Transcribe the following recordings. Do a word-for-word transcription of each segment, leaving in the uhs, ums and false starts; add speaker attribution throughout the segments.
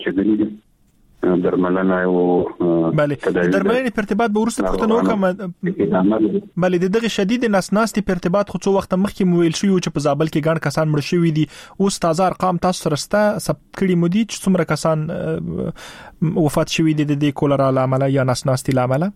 Speaker 1: چې دي درملنه او
Speaker 2: بله د درملنې په ارتباط به ورسته پوښتنه وکم. بله د دغه شدید نسناستي په ارتباط خو څو وخت مخکې مو ویل شوی چې په زابل کې ګڼ کسان مړ شوي دي. اوس تازه ارقام تاسو سره سره ثبت کړي مو دي چې څومره کسان وفات شوي دي د کولرا له امله یا نسناستي له امله؟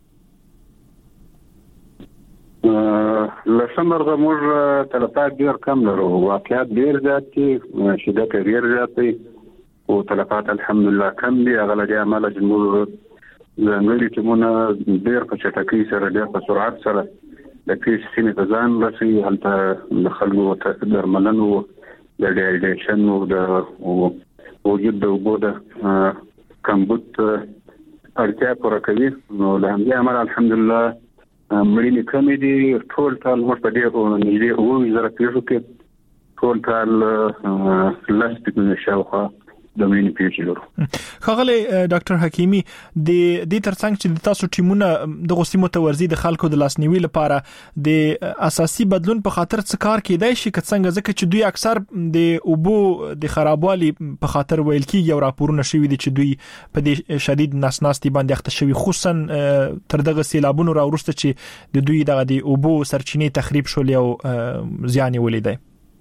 Speaker 1: لسمرغه موږ تلفات ډیر کم لرو، واقعات ډیر زیات دي، شدت ډیر زیات دی او تلفات الحمدلله کم دي. هغه له عمله چې موږ ځانګړي ټیمونه ډیر په چټکۍ سره ډیر په سرعت سره د پیښې سیمې ته ځان رسوي. هلته د خلکو ته درملنه او د ډیهایډریشن او د وجود د اوبو د کمبود اړتیا پوره کوي. نو له همدې امله الحمدلله مړینې کمې دي. ټول ټال موږ په دې نږدې اووه زره پیښو کې ټول ټال لس پنځه شاوخوا د مینې پیښې لرو.
Speaker 2: ښاغلی ډاکټر حکیمي، د دې ترڅنګ چې تاسو ټیمونه د غوسیمو تورزي د خلکو د لاسنیوي لپاره د اساسي بدلون په خاطر څه کار کېدای شي؟ که څنګه ځکه چې دوی اکثر د اوبو د خرابوالي په خاطر ویل کېږي او راپورونه شوي دي چې دوی په دې شدید نسناستي باندې اخته شوي، خصوصا تر دغه سیلابونو راوروسته چې د دوی دغه د اوبو سرچینې تخریب شولې او زیان یې ولیدای.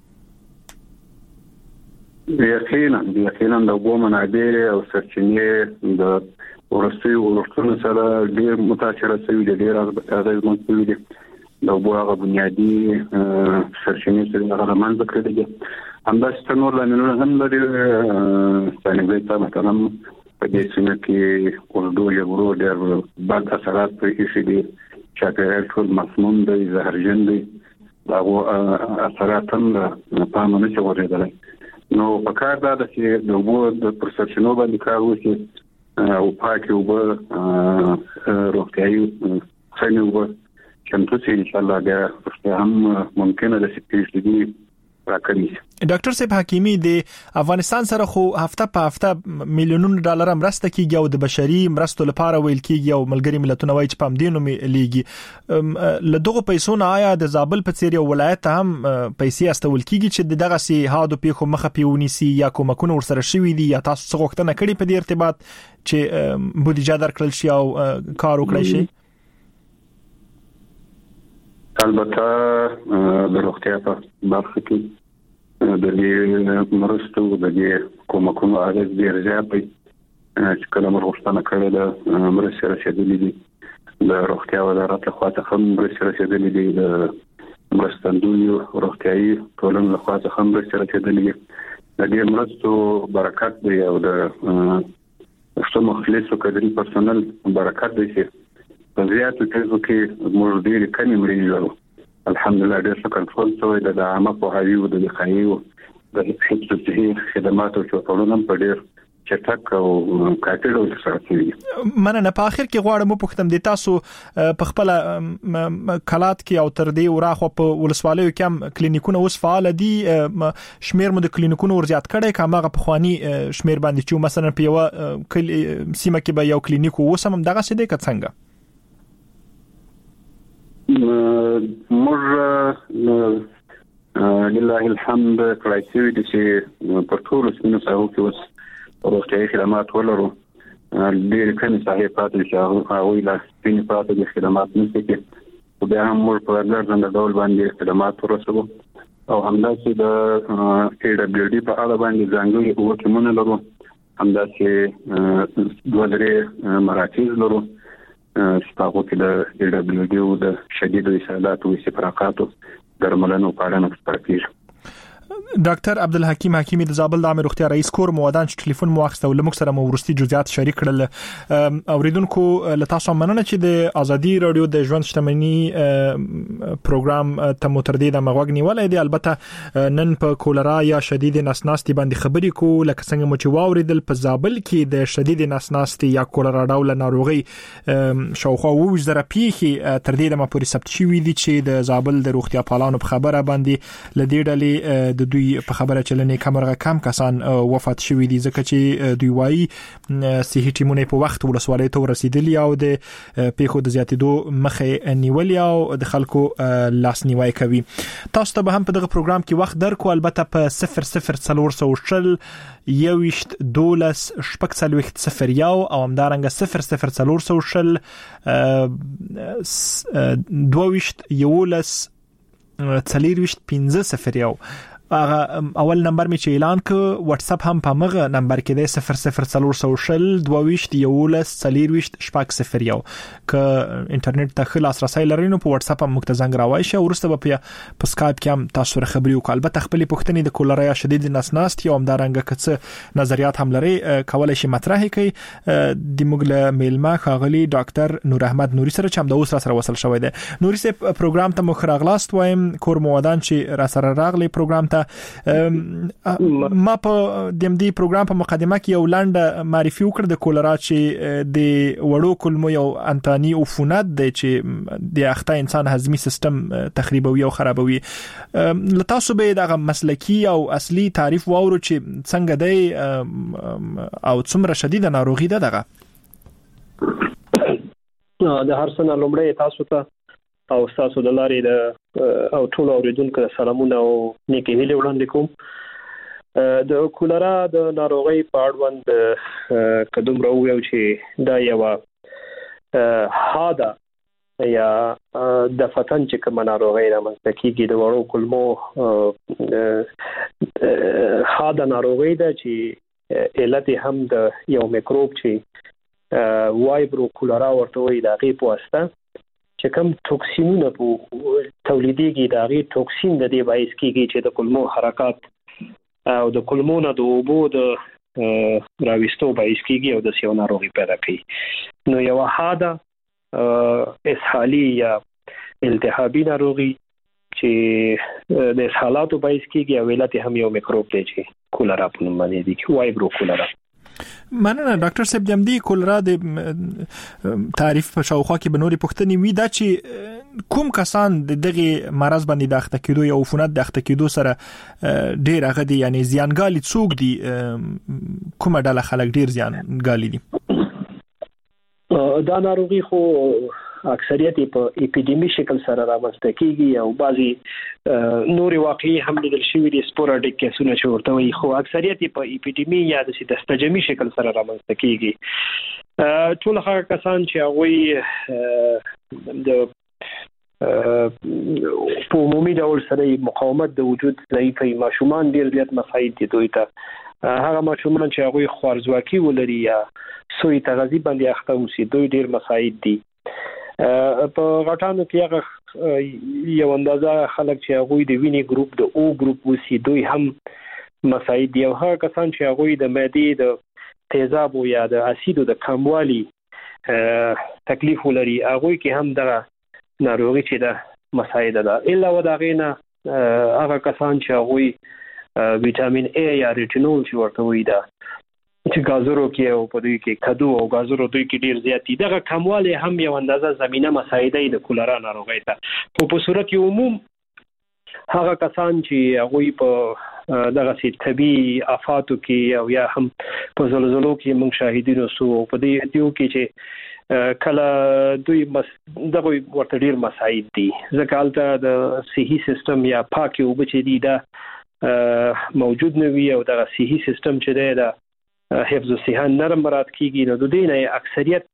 Speaker 1: یقینا یقینا د اوبو منابع او سرچینې د ورسوي ورسونه سره ډېر متاثره شوي دي، ډېر اغېزمن شوي دي. د اوبو هغه بنیادي سرچینې چې هغه منځ کړي دي همداسې نور لاملونه هم لري. څنګه چې مثلا په دې سیمه کې اردو یو ډېر بد اثرات پرې دي، چاپیریال ټول مسموم دی، زهرجن دی، هغه اثرات هم په پام نه شي ورېدلی. نو په کار دا ده چې د اوبو د پرسپشنو باندې کار وشي او پاکې اوبه روغتیایي خنې اوبه چمتو شي. انشاءالله بیا وروسته هم ممکنه ده چې پیښې دي راکړي.
Speaker 2: ډاکټر صاحب حکیمي، د افغانستان سره خو هفته په هفته میلیونونو ډالر مرسته کیږي او د بشري مرستو لپاره ویل کیږي او ملګری ملتونه وایي چې پام دینو لیږي. له دغه پیسو نه آیا د زابل په څیر یو ولایت هم پیسې استول کیږي چې دغه سي هادو پیښو مخه پیونیسي یا کومکونه ورسره شوي دي یا تاسو څه غوښتنه کړې په دې ارتباط چې بودیجه درکړل شي او کار وکړي شي؟
Speaker 1: البته د روغتیا په برخه کې د دې مرستو د دې کومکونو اغېز ډېر زیات دی چې کله موږ غوښتنه کړې ده مرستې رسېدلې دي. د روغتیا وزارت لخوا څخه مرستې رسېدلې دي، د مرستندویو روغتیایي ټولنو لخوا څخه مرستې رسېدلې دي. د دې مرستو برکت دی او د څو مخلصو کډري پرسونل برکت دی چې په زیاتو پیښو کې موږ ډېرې کمې مړینې لرو. الحمدلله ډېر ښه کنټرول شوی دی. د عامه پوهاوي او د وقایي او د حفظ الصحي خدماتو چوکاټونه په ډېر چټک او کافي ډول سره شوي.
Speaker 2: مننه. په اخر کې غواړم وپوښتم د تاسو په خپل کلات کې او تر دې وراخو په ولسوالیو کې هم کلینیکونه اوس فعال دي، شمیر مو د کلینیکونو ورزیات کړي کماغه په خواني شمیر باندې چې مثلا په یو سیمه کې به یو کلینیک اوس هم دغه څه دی که څنګه؟
Speaker 1: موږ لله الحمد کړای شوي دي چې په ټولو سیمو ساحو کې اوس روغتیایي خدمات ولرو. ډېرې کمې ساحې پاتې دي چې هغوی لا سپینې پاتې دي، خدمات نشته کې. خو بیا هم موږ په ګرځنده ډول باندې خدمات ورسوو او همداسې د ای ډبلیو ډي په اړه باندې ځانګړي اووه ټیمونه لرو، همداسې دوه درې مراکز لرو چې په هغو کې د ای ډبلیو ډي او د شدیدو اسهالاتو او استفراقاتو درملنه او پالنه خپره کېږي.
Speaker 2: ډاکټر عبدالحکیم حکیمي د زابل د عامه روغتیا رئیس کور موادان چې ټلیفون مو واخیسته او لموږ سره مو ورستي جزئیات شریک کړل. اوریدونکو له تاسو مننه چې د ازادي رادیو د ژوند شتمنۍ پروګرام ته مو تر دې د مغوګ نیولای دی. البته نن په کولرا یا شدید نسناستي باندې خبرې کو، لکه څنګه مو چې واوریدل په زابل کې د شدید نسناستي یا کولرا ډول ناروغي شاوخوا اووه زره پیښې تر دې دمه پورې ثبت شوې دي چې د زابل د روغتیا پالانو په خبره باندې لدې ډلې د دوی په خبره چلنې کمرغه کم کسان وفات شوي دي ځکه چې دوی وايي صحي ټیمونه په وخت ولسوالۍ ته ورسېدلي او د پیښو د زیاتېدو مخه نیولې او د خلکو لاسنیوي کوي. تاسو ته به هم په دغه پروګرام کې وخت درکو، البته په صفر صفر څلور سوه شل یویشت دولس شپږ څلوېښت صفر یو او همدارنګه صفر صفر څلور سوه شل دوه ویشت یولس څلورویشت پنځه صفر یو. اول نمبر می چې اعلان ک واتس اپ هم په مغه نمبر کې دی صفر صفر څلور سوه شل دوه ویشت یولس څلورویشت شپږ صفر یو. ک انټرنیټ ته خلاص رسای لري نو په واتس اپ هم مکتزنګ راوای شي. ورسته په په سکایپ کې هم تاسو سره خبري وکړ. البته خپل پوښتنې د کولرا شدید نسناست یا هم دارنګ کڅ نظریات هم لري کولای شي مطرح کړي. د مغله میلما خاغلی ډاکټر نور احمد نوري سره چې هم د اوس سره وصل شوی دی. نوري سه پروګرام ته مخ راغلاست وایم کور موادان چې را سره راغلي پروګرام ته. ما په دیم دی پروګرام په مقدمه کې یو لاند معرفي وکړ د کولرا چې د وړو کلمو یو انتاني عفونت دی چې د اخته انسان هضمي سیستم تخریبوي او خرابوي. لتاسو به دغه مسلکی او اصلي تعریف واورو چې څنګه دی او څومره شدید ناروغي ده دغه.
Speaker 3: د هر څه لومړی تاسو ته او تاسو د لارې د او ټول اوریدونکو سلامونه او نیکه هیله وړاندې کوم. د کولرا د ناروغي په اړوند قدم راویو چې دا یو حاده یا د فتن چې کوم ناروغي رامنځته کیږي د وړو کلمو حاده ناروغي ده چې علت هم د یو میکروب چې وایبرو کولرا ورته وي د غي په واسطه چې کوم توکسینونه په تولیدېږي دا غي توکسین د دې باعث کیږي چې د کلمو حرکات او د کلمو نه د اوبو د راويستو باعث کیږي او د سیو ناروغي پیدا کوي. نو یو حاده اسهالي یا التهابي ناروغي چې د اسهالاتو باعث کیږي او علت هم یو میکروب دی چې کولرا په نوم باندې دی وایبرو کولرا.
Speaker 2: مننه ډاکټر صاحب. د دې کولرا د تعریف په شاوخوا کې بنوري پوښتنې وی دا چې کوم کسان د دغه مرض باندې د اخته کېدو یا عفونت د اخته کېدو سره ډیر هغه دي یعنی زیانګالي څوک دي کومه ډله خلک ډیر زیانګالي دي؟
Speaker 3: دا ناروغي خو اکثریت په اپیډیمی شکل سره رامنځته کیږي او بعضي نوري واقعي هم لیدل شوی دي سپوراډیک کیسونه چې ورته وي، خو اکثریت په اپیډیمی یا د دستجمی شکل سره رامنځته کیږي. ټول هغه کسان چې هغه د په عمومي ډول سره مقاومت د وجود ضعیفي ماشومان ډیر زیات مساعد دي. دوی ته هغه ماشومان چې هغه خوارزواکي ولري یا سوی تغذیه باندې اخته اوسي دوی ډیر مساعد دي. په غټانو کې هغه یو اندازه خلک چې هغه د ویني ګروپ د او ګروپ وسی دوی هم مساعد دي. هغه کسان چې هغه د معدې د تیزاب یا د اسیدو د کموالي تکلیف ولري هغه کې هم د ناروغي چې د مساعد ده. الا وداغینا هغه کسان چې هغه وټامین ای یا ریټینول چې ورته وي دا چې گازورو کې او په دوی کې کدو او گازورو دوی کې ډیر زیات دي. دغه کمواله هم یو اندازه زمينه مساعده د کولرا ناروغي ته. په په صورت یو عموم هغه کسان چې هغه په دغه سي طبي آفاتو کې او یا هم په زلزلو کې موږ شاهدینو سو په دې دیو کې چې کله دوی دغه ورته ډیر مساعد دي ځکه البته د صحي سیستم یا پاکي او بچي دي دا موجود نه وي او دغه صحي سیستم چې دی دا حفظ الصحه نرم مراد کیږي نو د دې نه اکثریت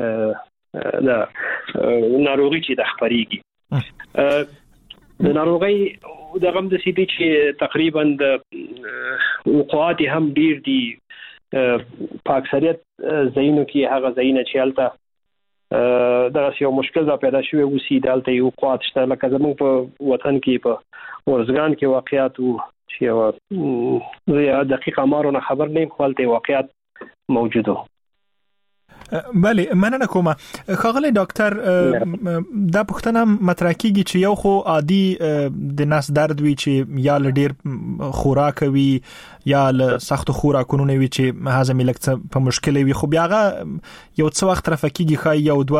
Speaker 3: د ناروغي چې د خبريږي د ناروغي د غم د سيدي چې تقریبا د وقوعات هم ډیر دي په اکثریت زینو کې هغه زینه چې البته دا یو مشکل دا پیدا شوی وسی دالته یو وقوعات شته لکه زموږ په وطن کې په ورزګان کې واقعیت وو چې یو دقیق امارونه خبر نه خپلته واقعیت موجوده.
Speaker 2: بله مننه کومه. خاغلی ډاکټر دا پوښتنه مطرح کیږي چې یو خو عادي د نس درد وی چې یا ډیر خوراک وی یا له سخت خوراکونو وی چې هاضمه لکه په مشکل وي خو بیا یو څو وخت رفقېږي خای یو دوه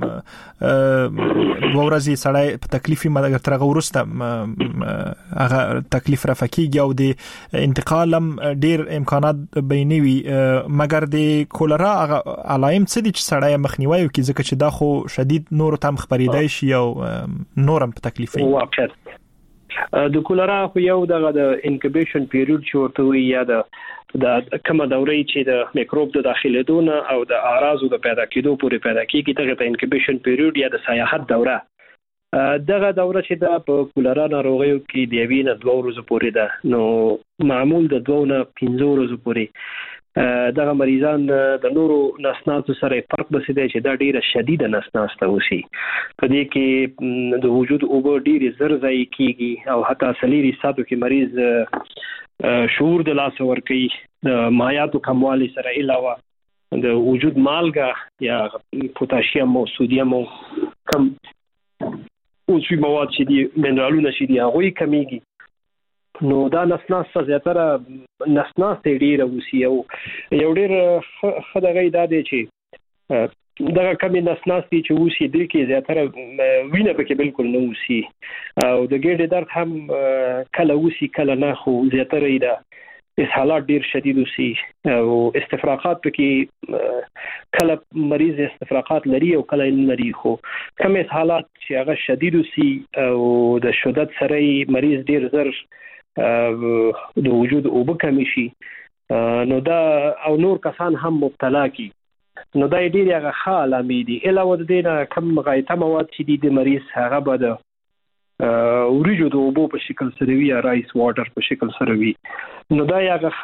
Speaker 2: دوه ورځې سړی په تکلیفي مګر تر غورسته هغه تکلیف رفقېږي او د انتقالم ډیر امکانات بینوي مګر د کولرا علائم څه دي چې سړی مخنیوي کوي ځکه چې دا خو شدید نور تم خبرېدای شي او نورم په تکلیفي
Speaker 3: د کولرا خو یو دغه د انکوبیشن پیریود چې ورته وي یا د د کومه دوره چې د میکروب د داخليدونه او د اعراضو د پیدا کېدو پورې پیدا کیږي دغه ته انکوبیشن پیریود یا د سیاحت دوره دغه دوره چې د کولرا ناروغیو کې د یوې نه دوه ورځې پورې ده نو معمول د دوه نه پنځه ورځې پورې دغه مریضان د نورو نسناسو سره فرق بسیده چې دا ډیره شدیده نسناس ته وسی په دې کې د وجود اوبه ډیره زر ځای کیږي او حتی سلیری ساتو کې مریض شعور د لاس ور کوي د مایعاتو کموالی سره علاوه د وجود مالګه یا پوتاشیم او سودیم کم او څه مواد چې دي منرالونه چې دي هغه کمیږي نو دا نسناس زیاتره نسناس ډیره وسی او یو ډیر خدای دا دی چې دا کمی نسناس دي چې وسی د کې زیاتره وینه پکې بالکل نه وسی او د ګډې درد هم کله وسی کله نه خو زیاتره دا اسهالات ډیر شدید وسی او استفراغات پکې کله مریض استفراغات لري او کله نه لري خو کم اسهالات چې هغه شدید وسی او د شدت سره مریض ډیر زر د وجود او بکمی شي نو دا او نور کسان هم مبتلا کی نو دا ډیر هغه حاله مې دي علاوه د دې نه کم غایطه مواد چې دي د مریض هغه به د ورجو د اوبو په شکل سره وي یا رایس واټر په شکل سره وي نو دا هغه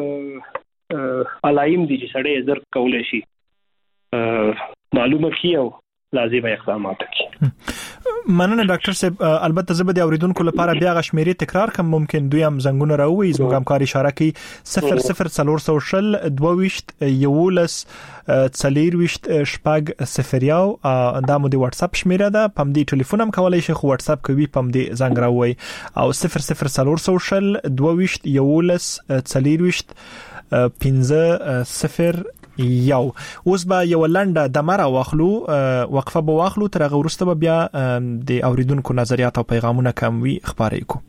Speaker 3: علائم دي چې سړی زر کولای شي معلومه کیو لازمه اقدامات کوي.
Speaker 2: مننه ډاکټر صاحب البته زبد اوریدونکو لپاره بیا غشمیري تکرار کوم ممکن دوی هم زنګونه راوي زموږ همکاري اشاره کوي صفر صفر څلور شل دوه وشت یولس څلور وشت شپږ صفر یو دا مو د واتس اپ شمیره ده پم دی ټلیفون هم کولای شي خو واتس اپ کوي پم دی زنګ راوي او صفر صفر څلور شل دوه وشت یولس څلور وشت پنځه صفر یو اوس به یو لنډه د مره واخلو وقفه به واخلو تر هغه وروسته به بیا د اوریدونکو نظریات او پیغامونه کوم وی خبرې کو.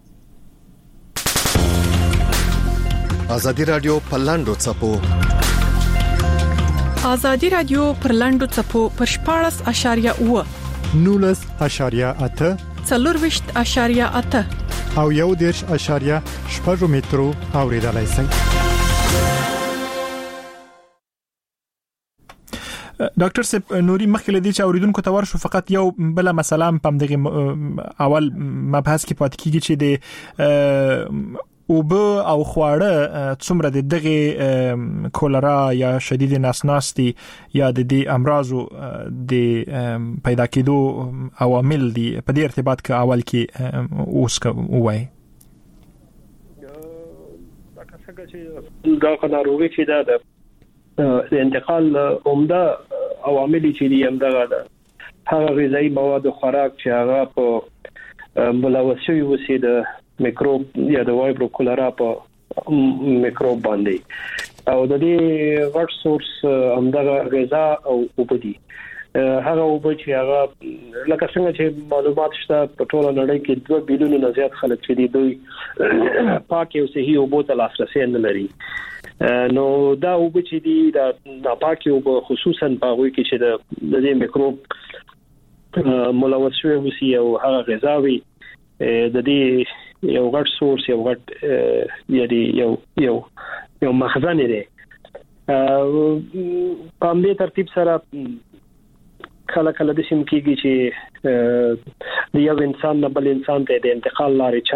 Speaker 4: ازادي رادیو پلاندو چپو
Speaker 5: ازادي رادیو پرلاندو چپو پر شپاړس اشاریه و
Speaker 6: نولس اشاریه اته
Speaker 5: څلور وشت اشاریه اته
Speaker 6: او یو دیرش اشاریه شپږ مترو اوریدلای شئ.
Speaker 2: ډاکټر صاحب نوري مخکې لدی چې اوریدونکو ته ورشو فقط یو بل مسله هم دغه اول مبحث کې پات کیږي چې د او به او خواړه څومره د دغه کولرا یا شدید نسناستي یا د دې امراضو د پیدا کېدو عوامل دي په دې ارتباط کې اول کې اوس کوي
Speaker 3: دا څنګه چې دا قناروي چې دا د انتقال عمده عوامل چې دي هم دغه هغه غذایی مواد او خوراک چې هغه په ملوثي وسي د میکروب یا د وایبرو کولرا په میکروب باندې او د دې غټ سورس هم دغه غذا او وبدي هغه وب چې هغه لکه څنګه چې معلومات شته په ټوله نړۍ کې دوه بیلیون نه زیات خلک چې دي دوی پاک او صحي وب ته لاسرسي نه لري نو دا وب چې دي دا ناپاکي وب خصوصا په وګړي کې چې د دې میکروب ملوث شوی وسی او هغه غذاوي د دې یو غټ سورس یو غټ یعنی یو یو یو مخزن دی په دې ترتیب سره کله کله د سیم کېږي چې د یو انسان نه بل انسان ته د انتقال لارې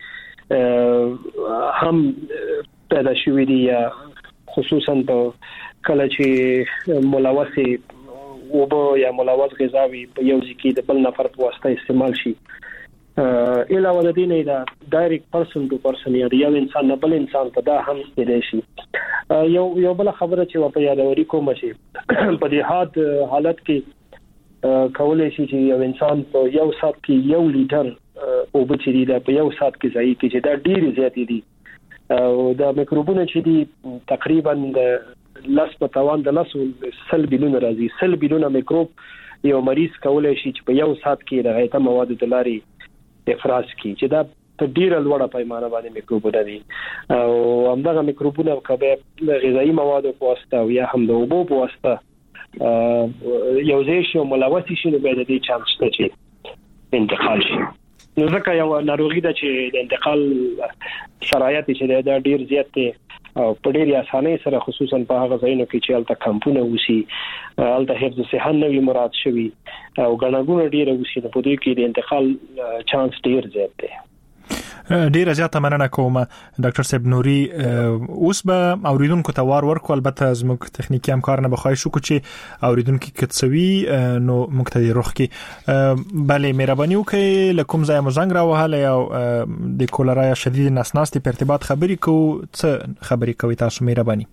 Speaker 3: چاري هم پیدا شوې دي یا خصوصا په کله چې ملوث وبو یا ملوث غذاوي په یو ځکه د بل نفر په واسطه استعمال شي علاوه د دې نه دا ډایرکټ پرسن ټو پرسن یا یو انسان نه بل انسان ته دا هم کېدای شي. یو یو بل خبره چې په یادوري کوم شي په دې حالت حالت کې کولای شي چې یو انسان په یو سات کې یو لیټر او بچی دی په یو سات کې ځای کې چې دا ډیر زیات دي او دا میکروبونه چې دي تقریبا د لاس په توان د لاس سل بلیون راځي سل بلیون میکروب یو مریض کولای شي چې په یو ساعت کې د غیته موادو د لارې افراز کړي چې دا په ډیره لوړه پیمانه باندې میکروبونه دي او همدغه میکروبونه کبه د غذایی موادو په واسطه او یا هم د اوبو په واسطه یو ځای شي او ملوث شي نو به د دې چانس شته چې انتقال شي. نو ځکه یو ناروغي ده چې د انتقال شرایط چې دا ډیر زیات دي او په ډیر اسانه سره خصوصا په هغه ځایونو کې چې الته کمپونه وسی الته حفظ صحت نوي مراد شوي او غنغونه ډیر وسی په دې کې د انتقال چانس ډیر زیات دی.
Speaker 2: ډیر زیاته مننه کوم ډاکټر صاحب نوري. اوس به اوریدونکو ته وار ورکول البته زموږ تخنیکی همکار نه بخوای شو چې اوریدونکو کڅوي نو موږ ته روخ کې bale مهرباني وکړئ لکم ځای مزنګ را وهاله او د کولرا شدید نسناستي په ارتباط خبري کو څه خبري کوي تاسو مهرباني.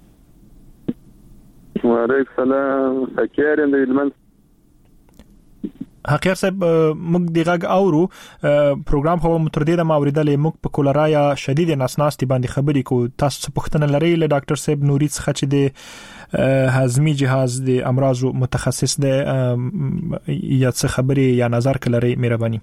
Speaker 1: وعلیکم السلام حکیار د علم
Speaker 2: حقیر صاحب موږ دغه اورو پروګرام خو متردد ما اوریدلې موږ په کولرا یا شدید نسناستي باندې خبرې کو تاسو پوښتنه لرئ له ډاکټر صاحب نوري څخه چې د هضمي جهاز د امراض متخصص دی یا څه خبرې یا نظر کړئ مهرباني.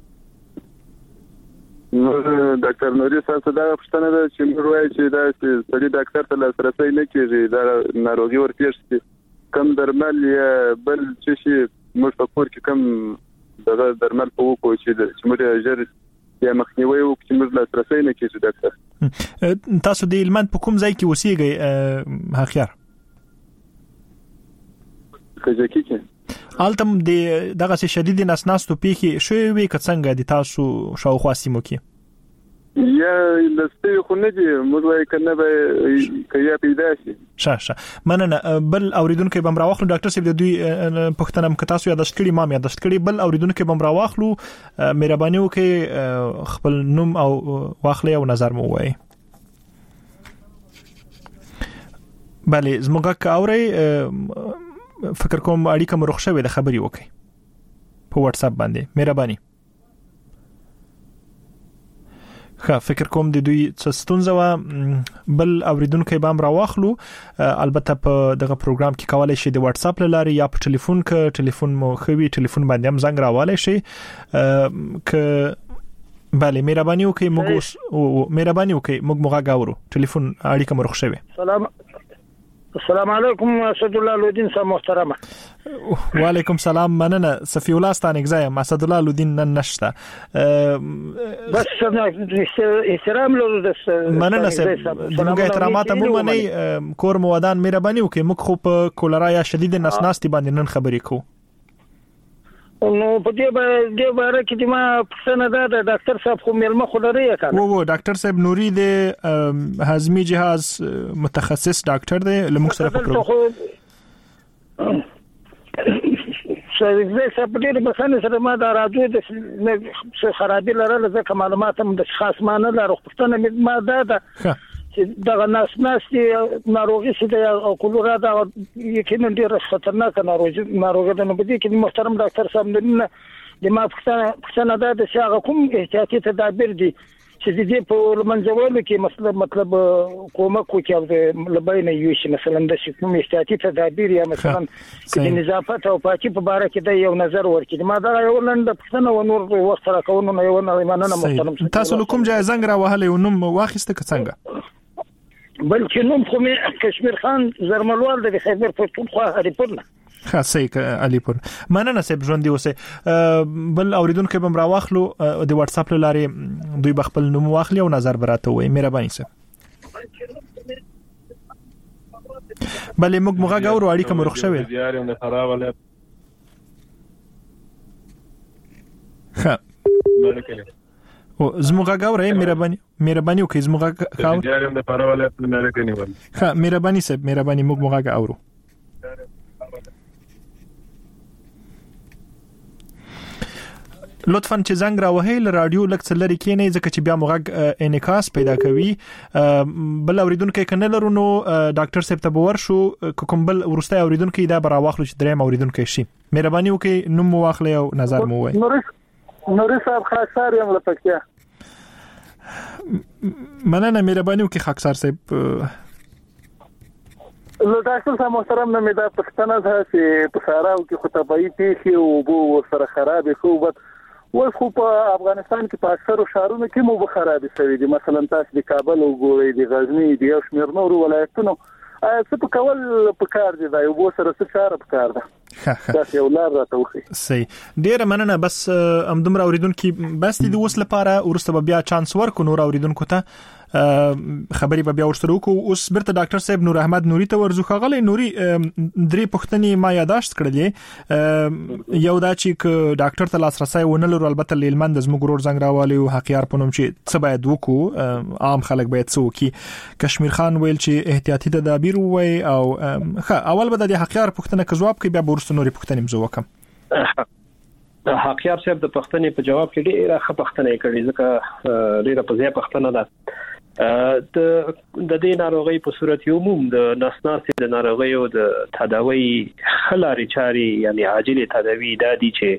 Speaker 1: نو ډاکټر نوري تاسو دا پوښتنه ده چې موږ وایو چې دا سړي ډاکټر ته لاسرسي نه کیږي دا ناروغي ورپېښ شي کم درمل یا بل څه شي موږ په کور کې کم دغه درمل په وکړو چې موږ ژر یا مخنیوي وکړو چې موږ لاسرسي نه کیږي ډاکټر.
Speaker 2: تاسو د علمت په کوم ځای کې اوسېږئ حقیار؟
Speaker 1: کجکی کې.
Speaker 2: التم د دغه شدید نسناستو پیخي شوې وي کڅنګ د تاسو شاوخوا سیمو کې؟
Speaker 1: یا لسته خو نه دي موږ وايي کنه به کیا پیدا شي.
Speaker 2: شه شه مننه. بل اوریدونکو بم راوخلو ډاکټر صاحب د دوی پښتنه م کتاسو یاداشت کړي ما یاداشت کړي بل اوریدونکو بم راوخلو مهرباني وکړئ خپل نوم او واخلې او نظر مو وایي. bale زموږه اوري فکر کوم اړیکه مرخ شوې د خبري وکړي په واتس اپ باندې مهرباني. ښه فکر کوم د دوی څه ستونزه و بل اوریدونکو به هم راوخلو البته په دغه پروګرام کې کولای شي د واتس اپ لاري یا په ټلیفون کې ټلیفون مو خوي ټلیفون باندې هم زنګ راوالای شي ک bale مهرباني وکړئ موږ مهرباني وکړئ موږ موږ غاورو ټلیفون اړیکه مرخ شوی.
Speaker 4: سلام السلام علیکم اسد الله لودین صاحب محترمه.
Speaker 2: وعلیکم سلام مننه صفی الله ستانګ زایم اسد الله لودین نن نشته
Speaker 4: بس احترام لرو د
Speaker 2: مننه زموږ احترامات مو منئ کور مودان مهرباني وکړئ موږ خو په کولرا یا شدید نسناستي باندې نن خبرې کوو.
Speaker 4: نو په دې باندې باره کې ما پښتنه ده د ډاکټر صاحب خو ملما خو لري کنه.
Speaker 2: وو وو ډاکټر صاحب نوري د هضمي جهاز متخصص ډاکټر دی لموږ سره په پروګرام زه سپډیر بسنه سره ما دا راځو د خرابې لرله ځکه معلومات هم د خاص معنی لرو پښتنه ما دا ده چې دا ناس ناس ناروغي چې د کولرا دا یقینا ډیره خطرناکه ناروغي ناروغي ده نو په دې کې محترم ډاکټر صاحب نه د ما پښتنه پښتنه دا د شاغه کوم احتیاطي تدابیر دي چې د دې په منځولو کې مطلب مطلب کومه کوچا د لباینه یو شي مثلا د کوم احتیاطي تدابیر یا مثلا د نظافت او پاکي په اړه کې د یو نظر ورکړي ما دا یو لند پښتنه و نور وخت را کوونه نه یو نه مننه محترم. تاسو کوم ځای زنګ را وهله یو نوم واخیسته څنګه؟
Speaker 4: بل چې نوم خو مې کشمیر خان زرملوال د خیبر پښتونخوا هریپور نه.
Speaker 2: خاصه علي پور مننه سب ژوند دی اوسه بل اوریدونکو بم راوخلو د واتس اپ لارې دوی بخپل نوم واخلي او نظر براته وي مهرباني سه. بل موږ موږ غوړو اړیکه مرخ شوی. ها او زموږه غوړې مهرباني مهرباني وکړئ زموږه کاو
Speaker 1: دیارم د پرواله په لاره کې نیول.
Speaker 2: ها مهرباني سه مهرباني موږ موږ غوړو. لطفاً چې زنګ راوهې ل رادیو لکه لري کېنه ځکه چې بیا موږ انعکاس پیدا کوي. بل اوریدونکو کنه لرونو ډاکټر صاحب ته باور شو کوم بل ورسته اوریدونکو دا برا واخلو چې دریم اوریدونکو شي مهرباني وکړئ نوم مو واخلې او نظر مو وایي.
Speaker 4: نوري صاحب خاصار یم لپاره
Speaker 2: مننه مهرباني وکي خاکسار صاحب.
Speaker 4: نو ډاکټر صاحب محترم نه مې دا پښتنه ده چې په ساراو کې خطبای پیښې او بو سره خرابې خو بس اوس خو په افغانستان کې په اکثرو شهرونو کې مو خرابې شوې دي. مثلا تاسو د کابل او ګورې د غزنی د یو شمېر نورو ولایتونو څه په کول په کار دي دا یو بو سره څه کار په کار ده. دا یو لار راته وخی.
Speaker 2: صحیح. ډیر مننه. بس امدومره اوریدونکو بس د اوس لپاره ورسته بیا چانس ورکو نور اوریدونکو ته خبري به بیا ورسره وکړو. اوس برته ډاکټر صاحب نور احمد نوري ته ورزو خغلی. نوري درې پښتني ما یاداشت کړلې. یو دا چې ډاکټر ته لاسرسي ونه لرو، البته لیلمند زموږ ګرور زنګ راوالي او حقیار پونم چې څه باید وکړو، عام خلک باید څه وکړي. کشمیر خان ویل چې احتیاطي تدابیر وای او ښه اول به د حقیار پښتنه که جواب کوي بیا ورسره نوري پښتنې مزو وکم.
Speaker 3: حقیار صاحب د پښتنې په جواب کې ډیره ښه پښتنې کړې ځکه ډیره په ځای پښتنه ده. د د دې ناروغي په صورت یو موم د نسناسي د ناروغي او د تداوی خلاري چاري یعنی عاجله تداوی د دي چې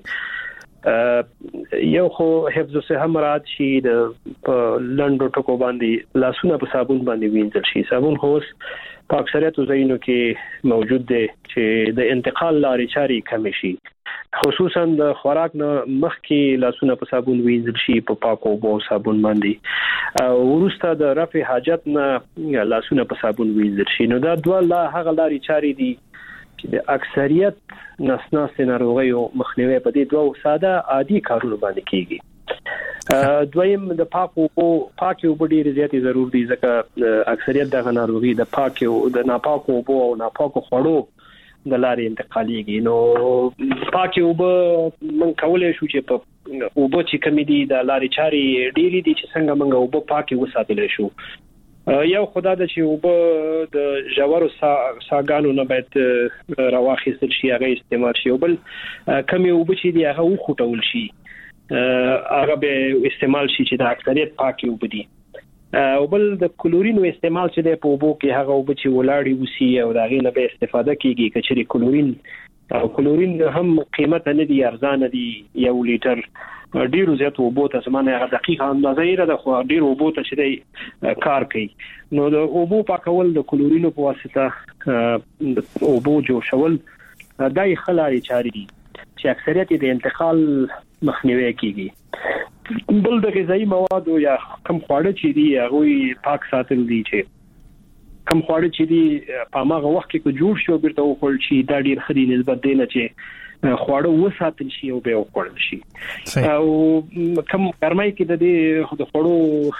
Speaker 3: یو خو حفظ صحه مراد شي د لندو ټکو باندې لاسونه په صابون باندې وینځل شي. صابون هوس په اکثریت ځایونو کې موجود دی چې د انتقال لارې چاري کم شي، خصوصا د خوراک نه مخکې لاسونه په صابون وینځل شي په پاکو اوبو صابون باندې، او وروسته د رفع حاجت نه لاسونه په صابون وینځل شي. نو دا دوه لا هغه لارې چاري دي چې د اکثریت نسناس ناروغیو مخنیوي په دې دوه ساده عادي کارونو باندې کیږي. دویم د پاکو او پاکو اوبو ډیر زیاتې ضرور دي ځکه اکثریت د ناروغي د پاکو د ناپاکو اوبو او ناپاکو خوړو د لارې انتقاليږي. نو پاکو اوبو من کولای شو چې په اوبو چې کمی دي د لارې چاري ډېری دي چې څنګه موږ اوبو پاکي وساتل شو. یو خدای د چې اوبو د جوارو ساګانو نه باید راواخیستل شي، هغه استعمال شي، او بل کمی اوبو چې دی هغه وخټول شي، هغه به استعمال شي چې د اکثریت پاکي اوبو دي. او بل د کلورین استعمال چې د په اوبو کې هغه اوبو چې ولاړی وسی او دا غي نه به استفاده کیږي کچري کلورین او کلورین هم قیمت نه دی ارزانه دی. یو لیټر ډیرو زیات اوبو ته زمانه هغه دقیقه اندازه یې ده خو ډیر اوبو ته چې دی کار کوي. نو د اوبو پاکول د کلورینو په واسطه اوبو جوړول دای خلاري چاري دي چې اکثریت د انتقال مخنیوي کیږي. بل د غذایی موادو یا کم خواړه چې دي هغه پاک ساتل دي، چې کم خواړه چې دي په هغه وخت کې جوړ شو بیرته وخورل شي دا ډیر خري نسبت دی نه چې خواړه وساتل شي او به وخورل شي. او کم ګرمای کې د دې د خوړو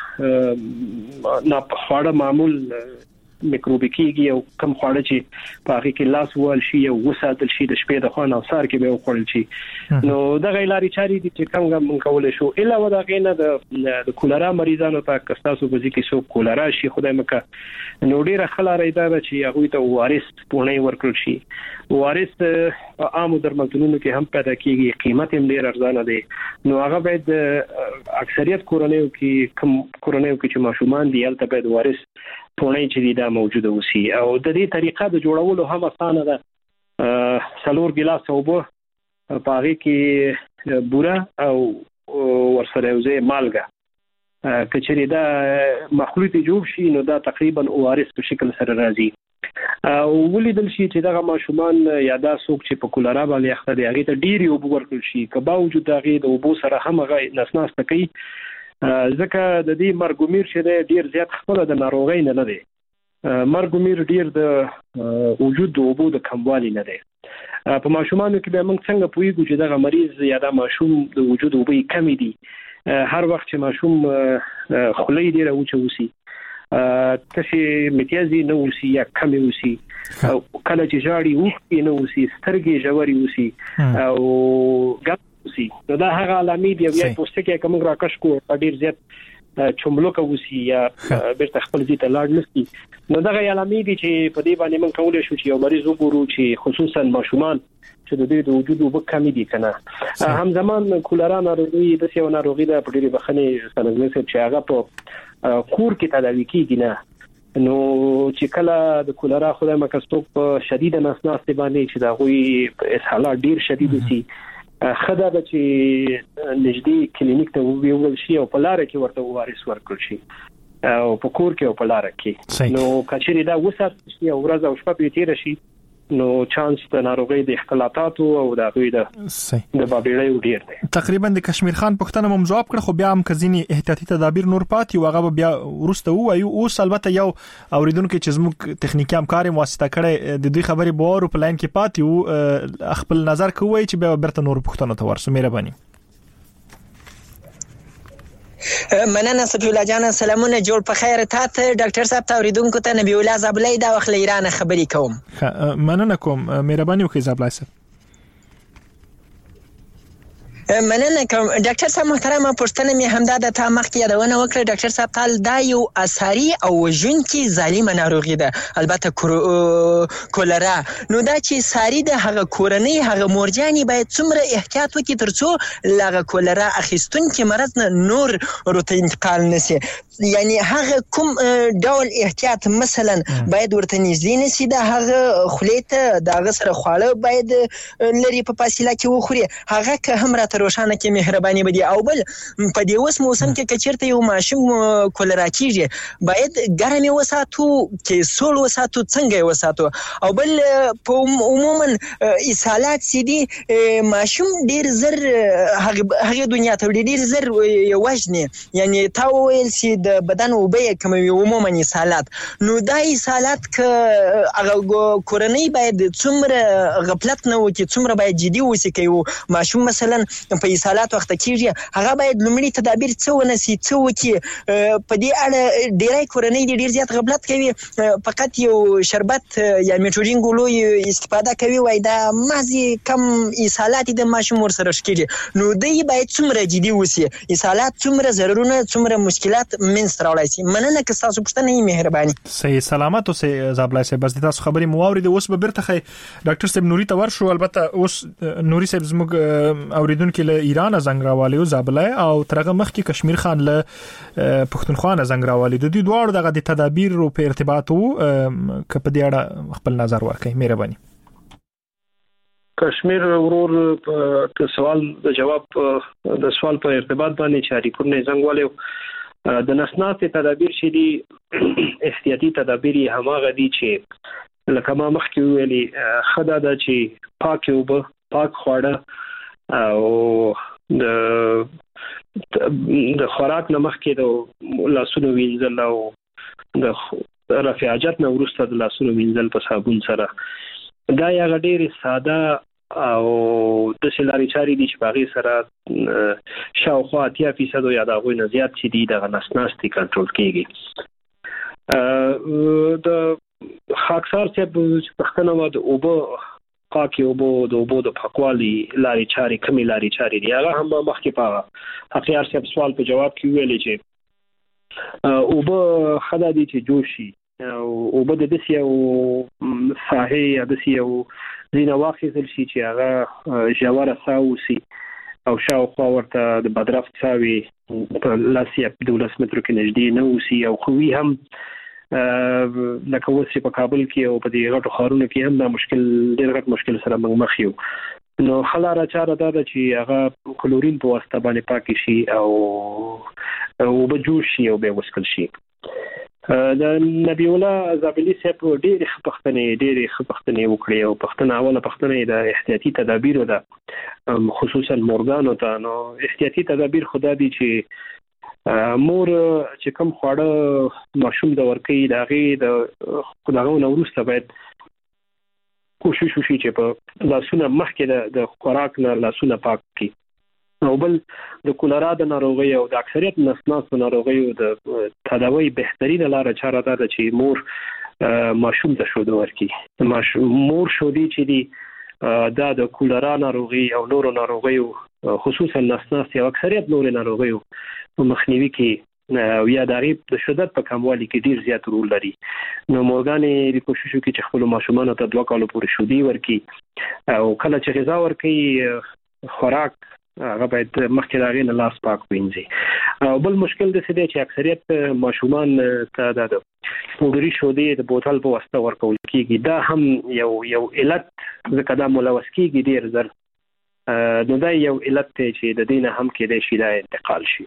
Speaker 3: نه خواړه معمول میکروبي کېږي او کم خواړه چې په هغه کې لاس وال شي او وساتل شي د شپې د خوان او سار کې به وخورل شي. نو د غیلاري چاري دي چې څنګه مونږ کولای شو الا ودا غینه د کولرا مریضانو ته کستاسو په ځکه سو کولرا شي خدای مکه نو ډیره خلاره ده چې هغه ته وارث پونه ورکړل شي. وارث عام درملتونونو کې هم پیدا کیږي، قیمت هم ډیر ارزانه دي. نو هغه باید اکثریت کورنیو کې کم کورنیو کې چې ماشومان دي البته باید وارث پونه چې دا موجوده وسی. او د دې طریقه د جوړولو هم اسانه ده. سلور ګلاس اوبه پاره کې بوره او ورسره یوځای مالګه کچري دا مخلوط جوړ شي نو دا تقریبا اوارس په شکل سره راځي. او ولیدل شي چې دا ماشومان یا دا څوک چې په کولرا باندې اخته دي هغه ته ډیری اوبه ورکړل شي که باوجود هغه د اوبو سره هم هغه نسناس کوي ځکه د دې مرګومیر چې ډیر زیات خپل د ناروغۍ نه نه دی. مرګومیر ډیر د وجود د اوبو د کموالي نه دی. په ماشومانو کې به موږ څنګه پوهیږو چې دا مریض یا دا ماشوم د وجود اوبو کمی دي. هر وخت چې ماشوم خولې ډیر اوچوسي تاسو متیازي نو وسی یا کمی وسی او کله چې جاړي وخت نه وسی سترګې جوړي وسی او ګپ وسی نو دا هغه علامې دی بیا پوسټ کې کوم راکښ کو ډیر زیات چوملوکه وسی یا بیرته خپل ځای ته لاړ نسی. نو دا غي علامې دي چې په دې باندې موږ کولای شو چې یو مریض وګورو چې خصوصا ماشومان چې د دې د وجود وب کمی دي کنه. هم زمان کولرا ناروغي د سیو ناروغي د پډيري بخنه سنځل چې هغه په کور کې تداوي کیږي نه. نو چې کله د کولرا خدای مکستوب شدید نسناس باندې چې دا غوي اسهالات ډیر شدید وسی خدا د چې نږدې کلینیک ته ویول شي او په لار کې ورته وارث ورکړل شي او په کور کې او په لار کې نو کچېری دا وسات شي او ورځ او شپه په تیر شي نو چانس د ناروغي د اختلاطاتو او د غوي د د بابیړې ډیر دی.
Speaker 2: تقریبا د کشمیر خان پښتنه مم جواب کړ خو بیا هم کزيني احتیاطي تدابیر نور پاتې او هغه بیا ورسته وایو اوس البته یو اوریدونکو چې زموږ تخنیکی همکار واسطه کړي د دوی خبري بور په لاین کې پاتې او خپل نظر کوي چې بیا برته نور پښتنه ته ورسو مهرباني.
Speaker 7: مننه صفی الله جان سلامونه جوړ په خیر تاسو ډاکټر صاحب ته اوریدونکو ته نبی الله زابلای دا وخت ایران خبري کوم.
Speaker 2: مننه کوم مهرباني وکړئ زابلای صاحب.
Speaker 7: مننه کوم ډاکټر صاحب محترم پښتنه می همدا د تا مخ کې یادونه وکړه ډاکټر صاحب تعال دا یو اثري او وژونکي ظالمه ناروغي ده البته کولرا نو دا چې ساری د هغه کورنۍ هغه مورجاني باید څومره احتیاط وکړي ترڅو لاغه کولرا اخیستونکي مرض نه نور ورته انتقال نشي یعنی هغه کوم ډول احتیاط مثلا باید ورته نږدې نشي د هغه خلیته د هغه سره خواړه باید لري په فاصله کې وخوري هغه که هم را روشانه کې مهرباني بدی او بل په دې اوس موسم کې کچرته یو ماشوم کولرا کیږي باید ګرمي وساتو کې سول وساتو څنګه وساتو او بل په عموما اسهالات سيدي ماشوم ډیر زر هغه دنیا ته ډیر زر وژني یعنی تا ویل سي د بدن وبې کوم عموما اسهالات نو دای اسهالات ک هغه کورنۍ باید څومره غفلت نه وکړي څومره باید جدي وسی کوي ماشوم مثلا په اسهالات وخت کېږي هغه باید لومړی تدابیر څه ونسي څه وکي په دې اړه ډیرای کورنۍ ډیر زیات غفلت کوي فقط یو شربت یا میټروجین ګولو استفاده کوي وای دا مازی کم اسهالات د ماشوم ور سره شکېږي نو دوی باید څومره جدي وسی اسهالات څومره ضررونه څومره مشکلات منځ راوړای شي مننه که تاسو پښتنه یې مهرباني
Speaker 2: صحیح سلامت اوسه زابلای صاحب بس تاسو خبري مواوري د اوس به برته خي ډاکټر صاحب نوري تور شو البته اوس نوري صاحب زموږ اوریدونکو له ایران زنګ راوالي او زابلای او ترغه مخ کې کشمیر خان له پښتونخوا زنګ راوالي د دوی دوه دغه د تدابیر او په ارتباط او ک په دې اړه خپل نظر ورکړئ مهرباني.
Speaker 3: کشمیر ورور په سوال د جواب د سوال په ارتباط باندې چاري کورنۍ زنګ والي د نسنات تدابیر شې دي احتیاطي تدابیر هماغه دي چې لکه ما مخکې ویلي خدا د چې پاک او پاک خواړه او د د خوراک نمخ کې د لاسونو وینځل او د رفع حاجت نه وروسته د لاسونو وینځل په صابون سره دا یو ډېر ساده او د سلاري چاري دي چې باغې سره شاوخوا اتیا فیصد یا د غوي نه زیات چې دي د نسناستي کنټرول کیږي د خاکسار چې پښتنه و د اوبه پاکي اوبو د اوبو د پاکوالي لاري چاري کمی لاري چاري دی هغه هم مخکې پاغه حقیقت صاحب سوال په جواب کې ویلې چې اوبه خدا دي چې جوشي او اوبه د دسي او ساحه یا دسي او زینه واخیزل شي چې هغه جواره ساوسي او شاوخوا ورته د بدرفت ساوي په لاسي په دولس متر کې نږدې نه وسی او خوي هم لکه اوس په کابل کې او په دې غټو ښارونو کې هم دا مشکل ډېر غټ مشکل سره موږ مخ یو نو خلاره چاره دا ده چې هغه کلورین په واسطه باندې پاک شي او او به جوش شي او به وسکل شي د نبی الله زابلی صاحب ډېر خپختنې ډېر خپختنې وکړي او پښتنه اوله پښتنه د احتیاطي تدابیر ده خصوصا مورګانو ته نو احتیاطي تدابیر خدا دي چې مور چې کوم خواړه ماشوم د ورکی داغي د خداغو نو ورسته باید کوشش وشي چې په لاسونه مخکې د خوراک نه لاسونه پاک کړي او بل د کولرا د ناروغي او د اکثریت نسناس د ناروغي او د تداوی بهترین لاره چاره ده چې مور ماشوم ته شود ورکی ماشوم مور شودي چې دی دا د کولرا ناروغي او نورو ناروغي خصوصا نسناس او اکثریت نورو ناروغي په مخنیوي کې او یا د غیب د شدت په کموالي کې ډیر زیات رول لري نو مورګانې د کوشش وکړي چې خپل ماشومان ته دوه کال پورې شودي ورکي او کله چې غذا ورکي خوراک هغه باید مخکې راغی نه لاس پاک وینځي او بل مشکل د څه دی چې اکثریت ماشومان ته د پودري شودي د بوتل په واسطه ورکول کیږي دا هم یو یو علت ځکه دا ملوث کیږي ډیر زر نو دا یو علت چې د دینه هم کې د شیدا انتقال شي.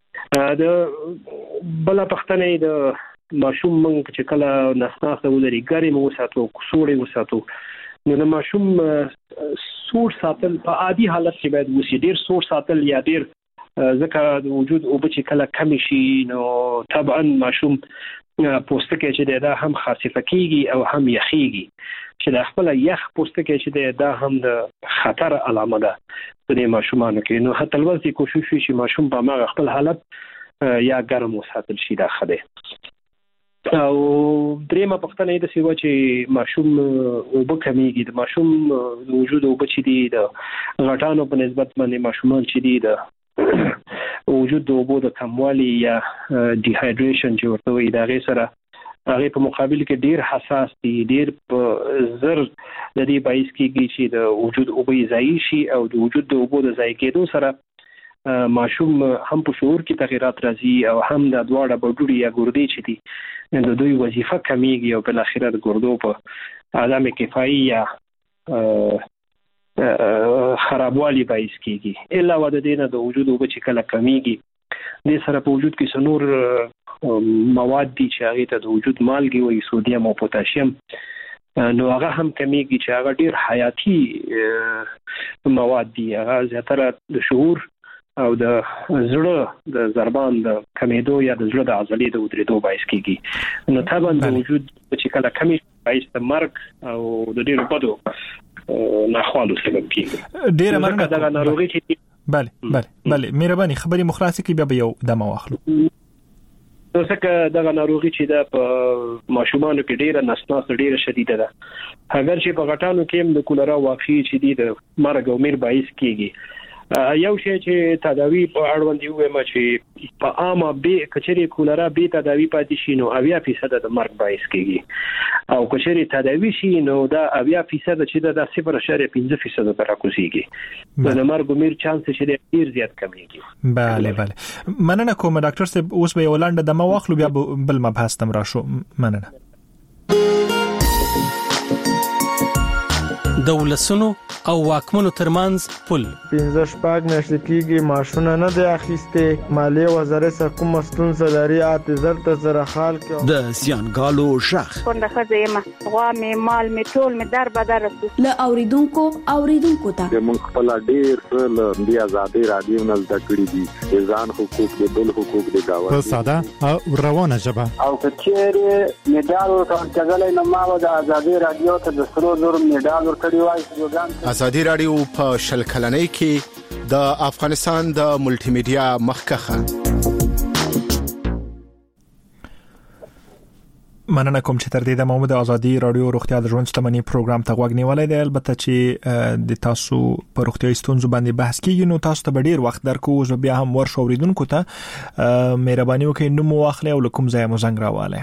Speaker 3: د بل پښتنې د ماشوم منګ چې کله نسناسه ولري ګري مو ساتو کوسوړې وساتو نو د ماشوم سور ساتل په عادي حالت کې باید وسی ډیر سور ساتل یا ډیر ځکه د وجود او چې کله کم شي نو طبعا ماشوم پوستکی چې دا هم خاصفه کیږي او هم یخیږي چې د خپل یخ پوستکی چې دا هم د خطر علامه ده د ماشومانو کې. نو هڅه لوځي کوشش وشي چې ماشوم په ما خپل حالت یا ګرم وساتل شي دا خده. او درېمه پښتنه د سیوا چې ماشوم او بکمیږي د ماشوم د وجود او بچی دي د غټانو په نسبت باندې ماشومان چې دي د وجود د اوبو د کموالي یا ډیهایډریشن چې ورته وي دا غي سره هغه په مقابل کې ډیر حساس دي ډیر زر د دې باعث کېږي چې د وجود اوبو ضایع شي او د وجود د اوبو د ضایع کېدو سره ماشوم هم په شعور کې تغیرات راځي او هم د دواړه بډوړي یا ګردې چې دي د دوی وظیفه کمیږي او بل اخر د ګردو په عدم کفایي یا خرابوالي باعث کیږي. الا ود دینه د وجود او چې کله کمیږي د سره په وجود کې سنور مواد دي چې هغه ته د وجود مالګي وي سودیم او پوتاشیم نو هغه هم کمیږي چې هغه ډیر حیاتي مواد دي. هغه زیاتره د شعور او د زړه د ضربان د کمیدو یا د زړه د عضلې د ودرېدو باعث کیږي. نو طبعا د وجود چې کله کمی باعث د مرګ او د ډیرو بدو ناخوالو سبب کیږي.
Speaker 2: ډیر مننه
Speaker 3: دا ناروغي چې
Speaker 2: بله بله بله مهرباني خبري مخلاصه کی بیا یو دمه واخلو.
Speaker 3: نو څنګه دا ناروغي چې دا په ماشومانو کې ډیره نسناس ډیره شدیده ده اگر چې په غټانو کې د کولرا واقعي چې دي د مرګ او میر باعث کیږي. یو شی چې تداوی په اړوند یو ما چې په عامه به کچري کولرا به تداوی پاتې شي نو اویا فیصد د مرګ باعث کیږي او کچري تداوی شي نو دا اویا فیصد چې د صفر اشاریه پنځه فیصد تر راکوزيږي د مرګ میر چانس چې ډیر زیات کمیږي.
Speaker 2: bale bale مننه کوم ډاکټر صاحب اوس به ولانډه د ما واخلو بیا بل مبحث تم راشو. مننه.
Speaker 8: دولسونو او واکمنو ترمنځ پل
Speaker 9: پنځه شپږ میاشتې کېږي ماشونه نه دی اخیسته مالیه وزارت سره کوم ستونزه لري اته زر ته زره خال کې
Speaker 8: د سیانګالو شخ
Speaker 10: څنګه خزه ما غوا می مال می ټول می در بدر
Speaker 11: ل اوریدونکو اوریدونکو ته
Speaker 1: موږ خپل ډیر څه د آزادي رادیو نه زده کړی دي ځان حقوق دي بل حقوق دي دا
Speaker 6: په ساده او روانه ژبه
Speaker 12: او کچېره میډال ورته ځلای نه ما د آزادي رادیو ته د سرو زر میډال ورکړی وای.
Speaker 13: آزادي رادیو په شل کلنۍ کې د افغانستان د ملټي میډیا مخکخه.
Speaker 2: مننه کوم چې تر دې د محمد آزادي رادیو روغتیا د ژوند شتمنۍ پروګرام ته غوږ نیولای دی. البته چې د تاسو په روغتیاي ستونزو باندې بحث کیږي نو تاسو ته ډیر وخت درکو او بیا هم ورشو اوریدونکو ته مهرباني وکړئ نو مو واخلئ او کوم ځای مو زنګ راواله.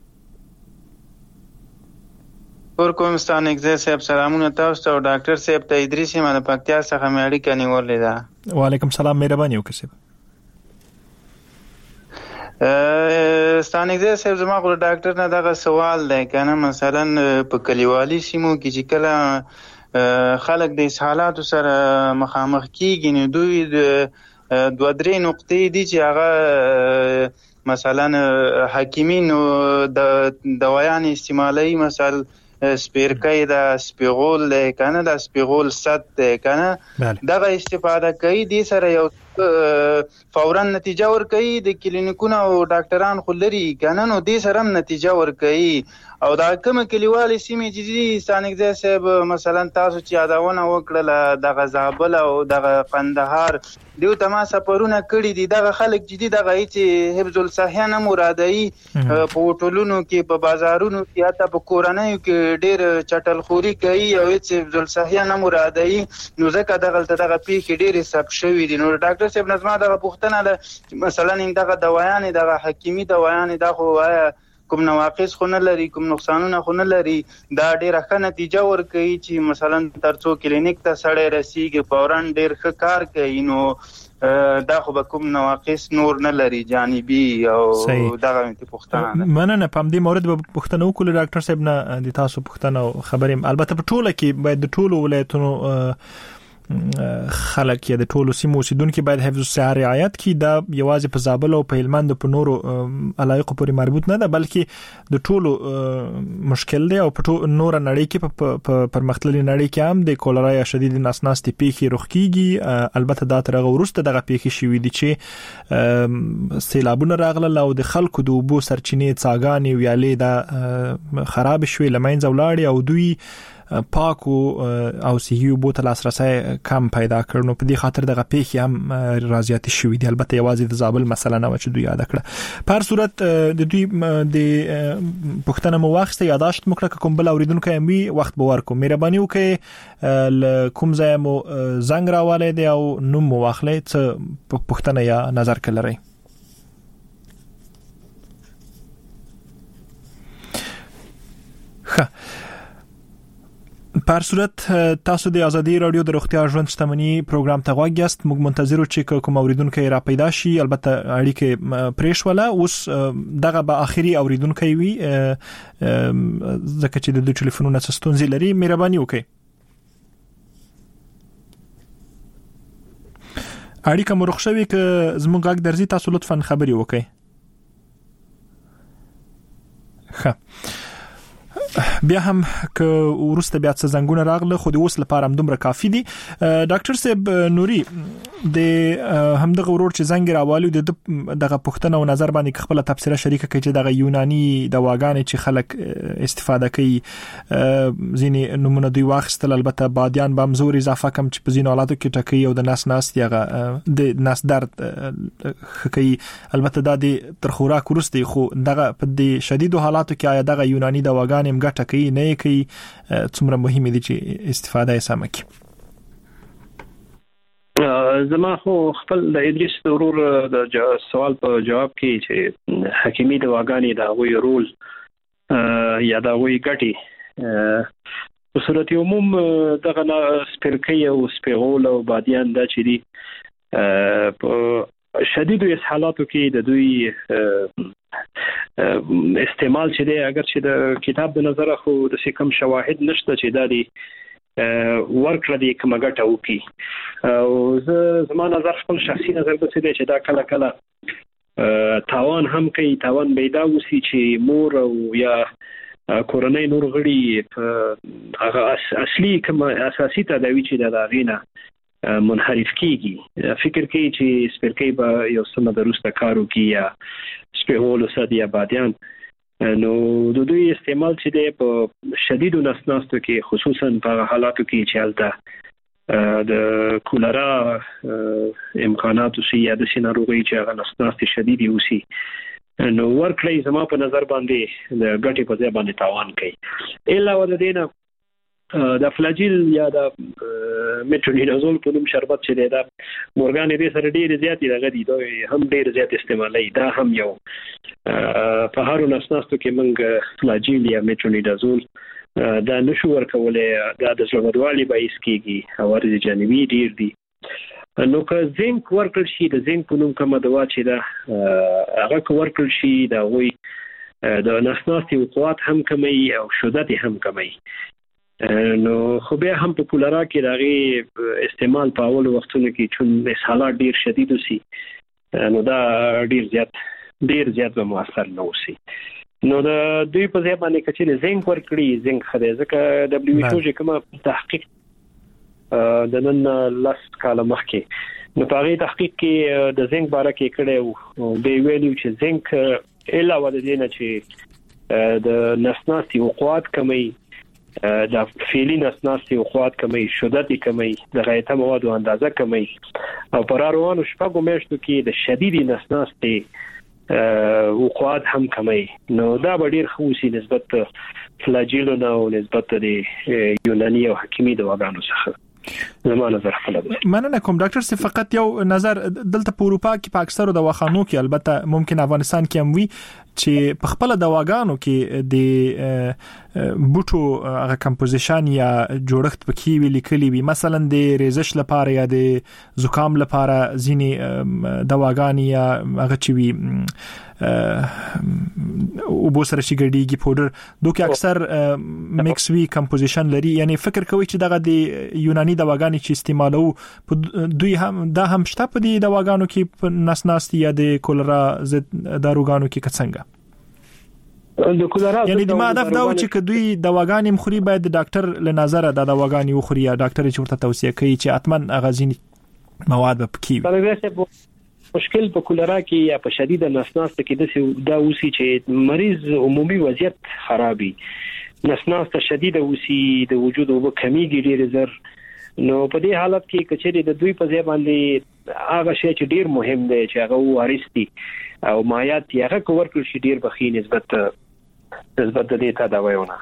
Speaker 14: ور کوم ستانګزه صاحب سلامونه تاسو ته او ډاکټر صاحب ته ادریس ما د پکتیا څخه مې اړیکه نیولې ده.
Speaker 2: وعلیکم سلام مهرباني وکړئ صاحب.
Speaker 14: ا ستانګزه صاحب زما غو ډاکټر نه دغه سوال دی کنه مثلا په کلیوالي سیمو کې چې کله خلک د حالاتو سره مخامخ کیږي نو دوی د دوه درې نقطې دي چې هغه مثلا حکیمین د دوايان استعمالي مثلا سپیرکای دا سپیغول ده کنه دا سپیغول ست ده کنه دغه استفاده کوي دي سره یو فورا نتیجه ور کوي د کلینیکونو او ډاکټران خلري کنه نو دي سره نتیجه ور کوي او دا کوم کلیوالي سیمې چې ستانګزه صاحب مثلا تاسو چې یادونه وکړه د غزابل او د قندهار دیو تما سفرونه کړی دي دغه خلک چې دي دغه چې حفظ الصحه نه مرادي په هوټلونو کې په بازارونو کې حتی په کورنۍ کې ډېر چټل خوري کوي او چې حفظ الصحه نه مرادي نو ځکه دغه دغه پیښې ډېر حساب شوی دي. نو ډاکټر صاحب نظم دغه پوښتنه ده مثلا دغه دوايان دغه حکیمي دوايان د خو کوم نواقص خو نه لري کوم نقصانونه خو نه لري دا ډېر ښه نتیجه ورکوي چې مثلا ترڅو کلینیک ته سړی رسیږي فورا ډېر ښه کار کوي نو دا خو به کوم نواقص نور نه لري جانبي او دغه پوښتنه ده.
Speaker 2: مننه په دې مورد به پوښتنه وکړو ډاکټر صاحب نه د تاسو پوښتنه خبرې البته په ټوله کې باید د ټولو ولایتونو خلک یا د ټولو سیمو اوسیدونکو باید حفظ الصحه رعایت کړي. دا یوازې په زابل او په هلمند په نورو علایقو پورې مربوط نه ده، بلکې د ټولو مشکل دی او په نور نړۍ کې په پرمختللي نړۍ کې هم د کولرا یا شدید نسناستي پیښې رخ کیږي. البته دا تر هغه وروسته دغه پیښې شوې دي چې سیلابونه راغله او د خلکو د اوبو سرچینې څاګانې ویالې دا خراب شوې، لمنځه ولاړې او دوی پاکو او صحي اوبو ته لاسرسي کم پیدا کړ. نو په دې خاطر دغه پیښې هم راځي شوې دي. البته یوازې د زابل مسله نه و چې دوی یاد کړه. په هر صورت د دوی د پښتنه مو واخسته یاداشت مو کړه کوم بل اوریدونکو هم وي وخت به ورکو. مهرباني وکړئ ل کوم ځای مو زنګ راوالې دی او نوم مو واخلئ څه پښتنه یا نظر کړئ. ښه، په هر صورت تاسو د ازادي رادیو د روغتیا ژوند شتمنۍ پروګرام ته غوږ یاست. موږ منتظر چې کوم اوریدونکو را پیدا شي. البته اړیکه پریښوله اوس دغه به اخیری اوریدونکو وي ځکه چې د ټلیفونونو ستونزې لري. مهرباني وکړئ اړیکه مو رخصوي ک زموږ غږ درځي تاسو لطفا خبري وکړئ. ښه، بیا هم که ورسته بیا څه زنګونه راغله خو د اوس لپاره هم دومره کافي دي. ډاکټر صاحب نوري د همدغه ورور چې زنګ راوالو د دغه پښتنه او نظر باندې خپل تفسیر شریکه کوي چې دغه یوناني دواګانې چې خلک استفاده کوي ځینې نمونه دوی واخستل. البته بادیان به هم زور اضافه کم چې په ځینو حالاتو کې ټکي او د نس ناست یغه د نس درد کوي. البته دا د تر خوراک ورسته خو دغه په د شدیدو حالاتو کې آیا دغه یوناني دواګانې ګټه کوي نه کوي څومره مهمه دي چې استفاده یې سم کړي؟
Speaker 3: زما خو خپل د ادریس ضرور د سوال په جواب کې چې حکیمي دواګانې د هغوی رول یا د هغوی ګټې په صورت عموم دغه سپرکۍ او سپیغول او بادیان دا چې دي په شدیدو اسهالاتو کې د دوی استعمال چې دی اگر چې د کتاب د نظر خو د کم شواهد نشته چې دا دی ورکړه دی کومه ګټه وکي. او زه زما نظر خپل شخصي نظر به څه دی چې دا کله کله تاوان هم کوي. تاوان پیدا وسی چې مور او یا کورنۍ نور غړي هغه اصلي کوم اساسي تداوی چې دا غینا منحرف کیږي. فکر کوي چې سپرکۍ به یو څه درسته کارو کی یا سپیغول وسد یا بادیان. نو د دوی استعمال چې دی په شدیدو نسناستو کې خصوصا په حالاتو کې چې حالته د کولرا امکاناتو سي یا د سيناروغي چې هغه نسناستي شديدي وسی نو ورکړی زما په نظر باندې د ګټي په ځای باندې تاوان کوي. الا ود دینه د فلاجیل یا د میټرونیدازول په نوم شربت چې دی دا مورګان دې سره ډیر زیات دغه دي دوی هم ډیر زیات استعمالي. دا هم یو په هارو نسناستو کې موږ فلاجیل یا میټرونیدازول دا نشو ورکولې دا د زړه باعث کیږي او ورزي جانبي ډیر دي. نو که زنک ورکړ شي د زنک په نوم کومه دوا چې دا هغه ورکړ شي دا وي د نسناستي قوت هم کمي او شدت هم کمي. نو خو به هم په کولرا کې دغه استعمال په اول وختونو کې چون اسهالات ډیر شدید وسی نو دا ډیر زیات ډیر زیات به موثر نه وسی. نو د دوی په ځای باندې کچې زنک ورکړي زنک خدای ځکه دبليو ایچ او چې کومه تحقیق د نن لاس کاله مخکې نو په هغه تحقیق کې د زنک باره کې کړي او به ویلو چې زنک علاوه د دې نه چې د نسناستي قوت کمي د فعلی نسناستي قوت کمي شدت کمي د غایطه موادو اندازه کمي او پر روانو شپږو میاشتو کې د شدیدي نسناستي قوت هم کمي. نو دا ډیر خوشي نسبت فلاجیلو نه او نسبت د یوناني او حکیمي دواګانو څخه زمانه زر خپل.
Speaker 2: مننه کوم ډاکټر سی فقط یو نظر دلته په اروپا کې په اکثرو دواخانو کې البته ممکن افغانستان کې هم وي چې په خپل دواګانو کې د بوټو هغه کمپوزیشن یا جوړښت پکې وی لیکلي وي مثلا د ریزش لپاره یا د زکام لپاره ځینی دواګانی یا هغه چې وی او بو سره چې ګډيږي پودر دوی اکثر میکس وی کمپوزیشن لري. یعنی فکر کوي چې دغه د یوناني دواګانې دواګانې چې استعمالو دوی هم دا هم شته په دې دواګانو کې په نسناستي یا د کولرا ضد داروګانو کې څنګه
Speaker 3: د کولرا
Speaker 2: یعنی د ما هدف دا و چې دوی دواګانې مخوري باید د ډاکټر له نظر د دواګانې وخوري یا ډاکټر چې ورته توصیه کوي چې اتمن غزيني مواد به پکې
Speaker 3: مشکل په کولرا کې یا په شدید نسناست کې د دا اوسي چې مریض عمومي وضعیت خرابي نسناست شدید اوسي د وجود او کمیږي ډیر زر نو په دې حالت کې کچېری د دوی په ځای باندې هغه شی چې ډیر مهم دی چې هغه وارثتي او مایات یې هغه کور کړی شي ډیر بخي نسبت نسبت د دې ته دا وایونه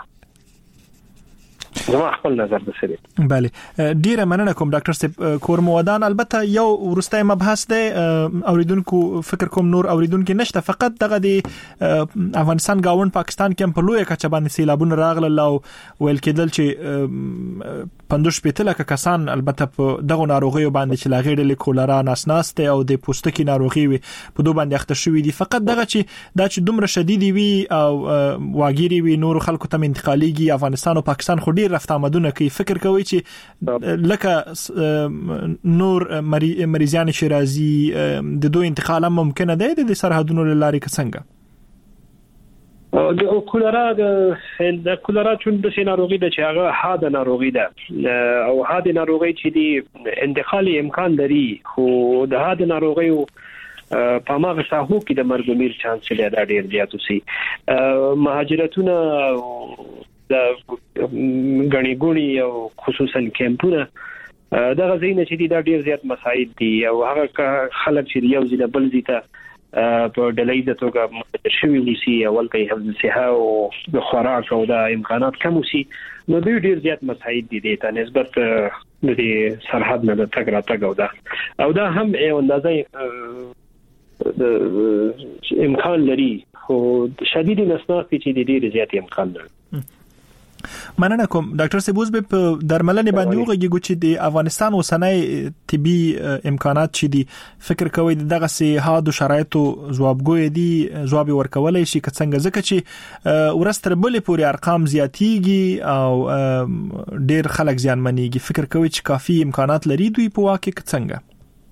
Speaker 3: زما خپل نظر د سره
Speaker 2: bale ډیره مننه کوم ډاکټر صاحب کور موادان البته یو ورسته مبحث دی اوریدونکو فکر کوم نور اوریدونکو نشته فقط دغه دی افغانستان گاوند پاکستان کې په لوی کچه باندې سیلابونه راغله او ویل کېدل چې پندوش پېتله کسان البته په دغه ناروغیو باندې چې لاغېړل کولرا ناسناسته او د پوستکي ناروغي وي په دوه باندې اخته شوې دي فقط دغه چې دا چې دومره شدید وي او واګيري وي نور خلکو ته انتقاليږي افغانستان او پاکستان خو ډیر رفت آمدونه کوي فکر کوي چې لکه نور مریضان شیرازي د دوه انتقال هم ممکنه ده د سرحدونو لارې څنګه
Speaker 3: د کولرا د کولرا چون د سيناروغي د چاغه حاده ناروغي ده او حاده ناروغي چې دی انتقالي امکان لري خو د حاده ناروغي په ماغه ساحو کې د مرګ میر چانس لري دا ډیر زیات وسی مهاجرتونه د غني ګونی او خصوصا کیمپونه دا غزینه چې دا ډیر زیات مساعد دي او هغه خلک چې یو ځل بل ځای په ډلې د توګه شوي وسی اول کې حفظ صحه او د خوراک او د امکانات کم وسی نو دوی ډیر زیات مساعد دي ته نسبت د سرحد نه د تګ را تګ او دا او دا هم یو اندازې د امکان لري خو شدید نسناست چې ډیر زیات امکان لري
Speaker 2: مننه کوم ډاکټر سیبوز به په درملنې باندې وګورئ چې د افغانستان اوسنۍ طبي امکانات چې دي فکر کوي دغه سي هادو شرایطو جوابګوي دي جواب ورکولای شي که څنګه ځکه چې ورستر بلې پوري ارقام زیاتیږي او ډیر خلک زیانمنېږي فکر کوي چې کافي امکانات لري دوی په واقع کې څنګه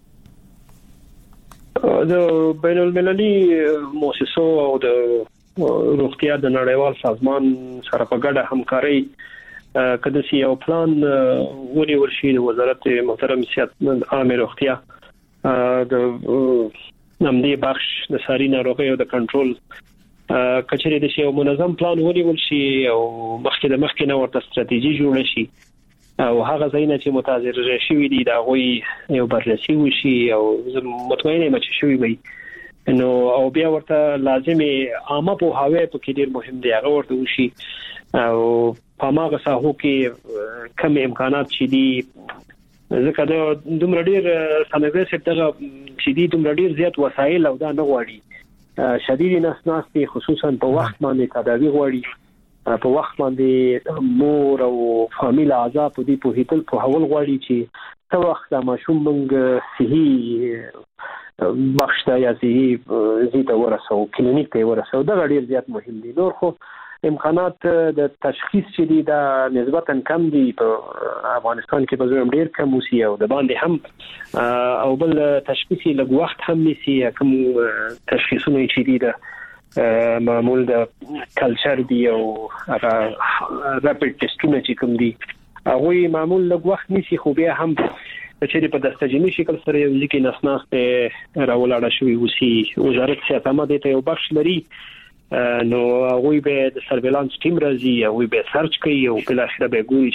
Speaker 3: د بین المللي مؤسسو او د روغتیا د نړیوال سازمان سره په ګډه همکاري کده سی یو پلان ونی ورشي د وزارت محترم سیاست عامه روغتیا د نمدې بخش د ساري ناروغیو د کنټرول کچري د یو منظم پلان ونی ورشي او مخکې د مخکې نو ورته ستراتیژي جوړ شي او هغه ځایونه چې متاثر شوي دي دا غوي یو بررسي وشي او مطمئنه مچ شوي وي نو او بیا ورته لازمي عامه په هاوی په کې ډیر مهم دی هغه ورته وشي او په ماغه ساحو کې کم امکانات چې دي ځکه دا دومره ډیر سمګر سپټغه چې دي دومره ډیر زیات وسایل او دا نه غواړي شدید نسناستي خصوصا په وخت باندې تداوی غواړي په وخت باندې مور او فامیل اعضاء په دې په هیتل په حواله غواړي چې څو وخت ماشوم موږ صحي بخشته یا صحي زیته ورسو کلینیک ته ورسو دا ډیر زیات مهم دي نور خو امکانات د تشخیص چې دي دا نسبتا کم دي په افغانستان کې په زوم ډیر کم وسی او د باندې هم او بل تشخیصي لږ وخت هم نسی کوم تشخیصونه چې دي دا معمول د کلچر دی او هغه راپټ ټیسټونه چې کوم دي هغه معمول لږ وخت نسی خو بیا هم چې په دستجنی شکل سره یو ځکه نسناست راولاړ شوی وسی وزارت صحت عامه د یو بخش لري نو هغه به د سرویلانس ټیم راځي او به سرچ کوي او په اخر به ګوري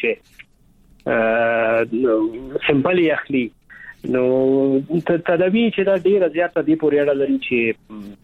Speaker 3: چې سمپل اخلي نو تدابیر چې دا ډیره زیاته دی پورې اړه لري چې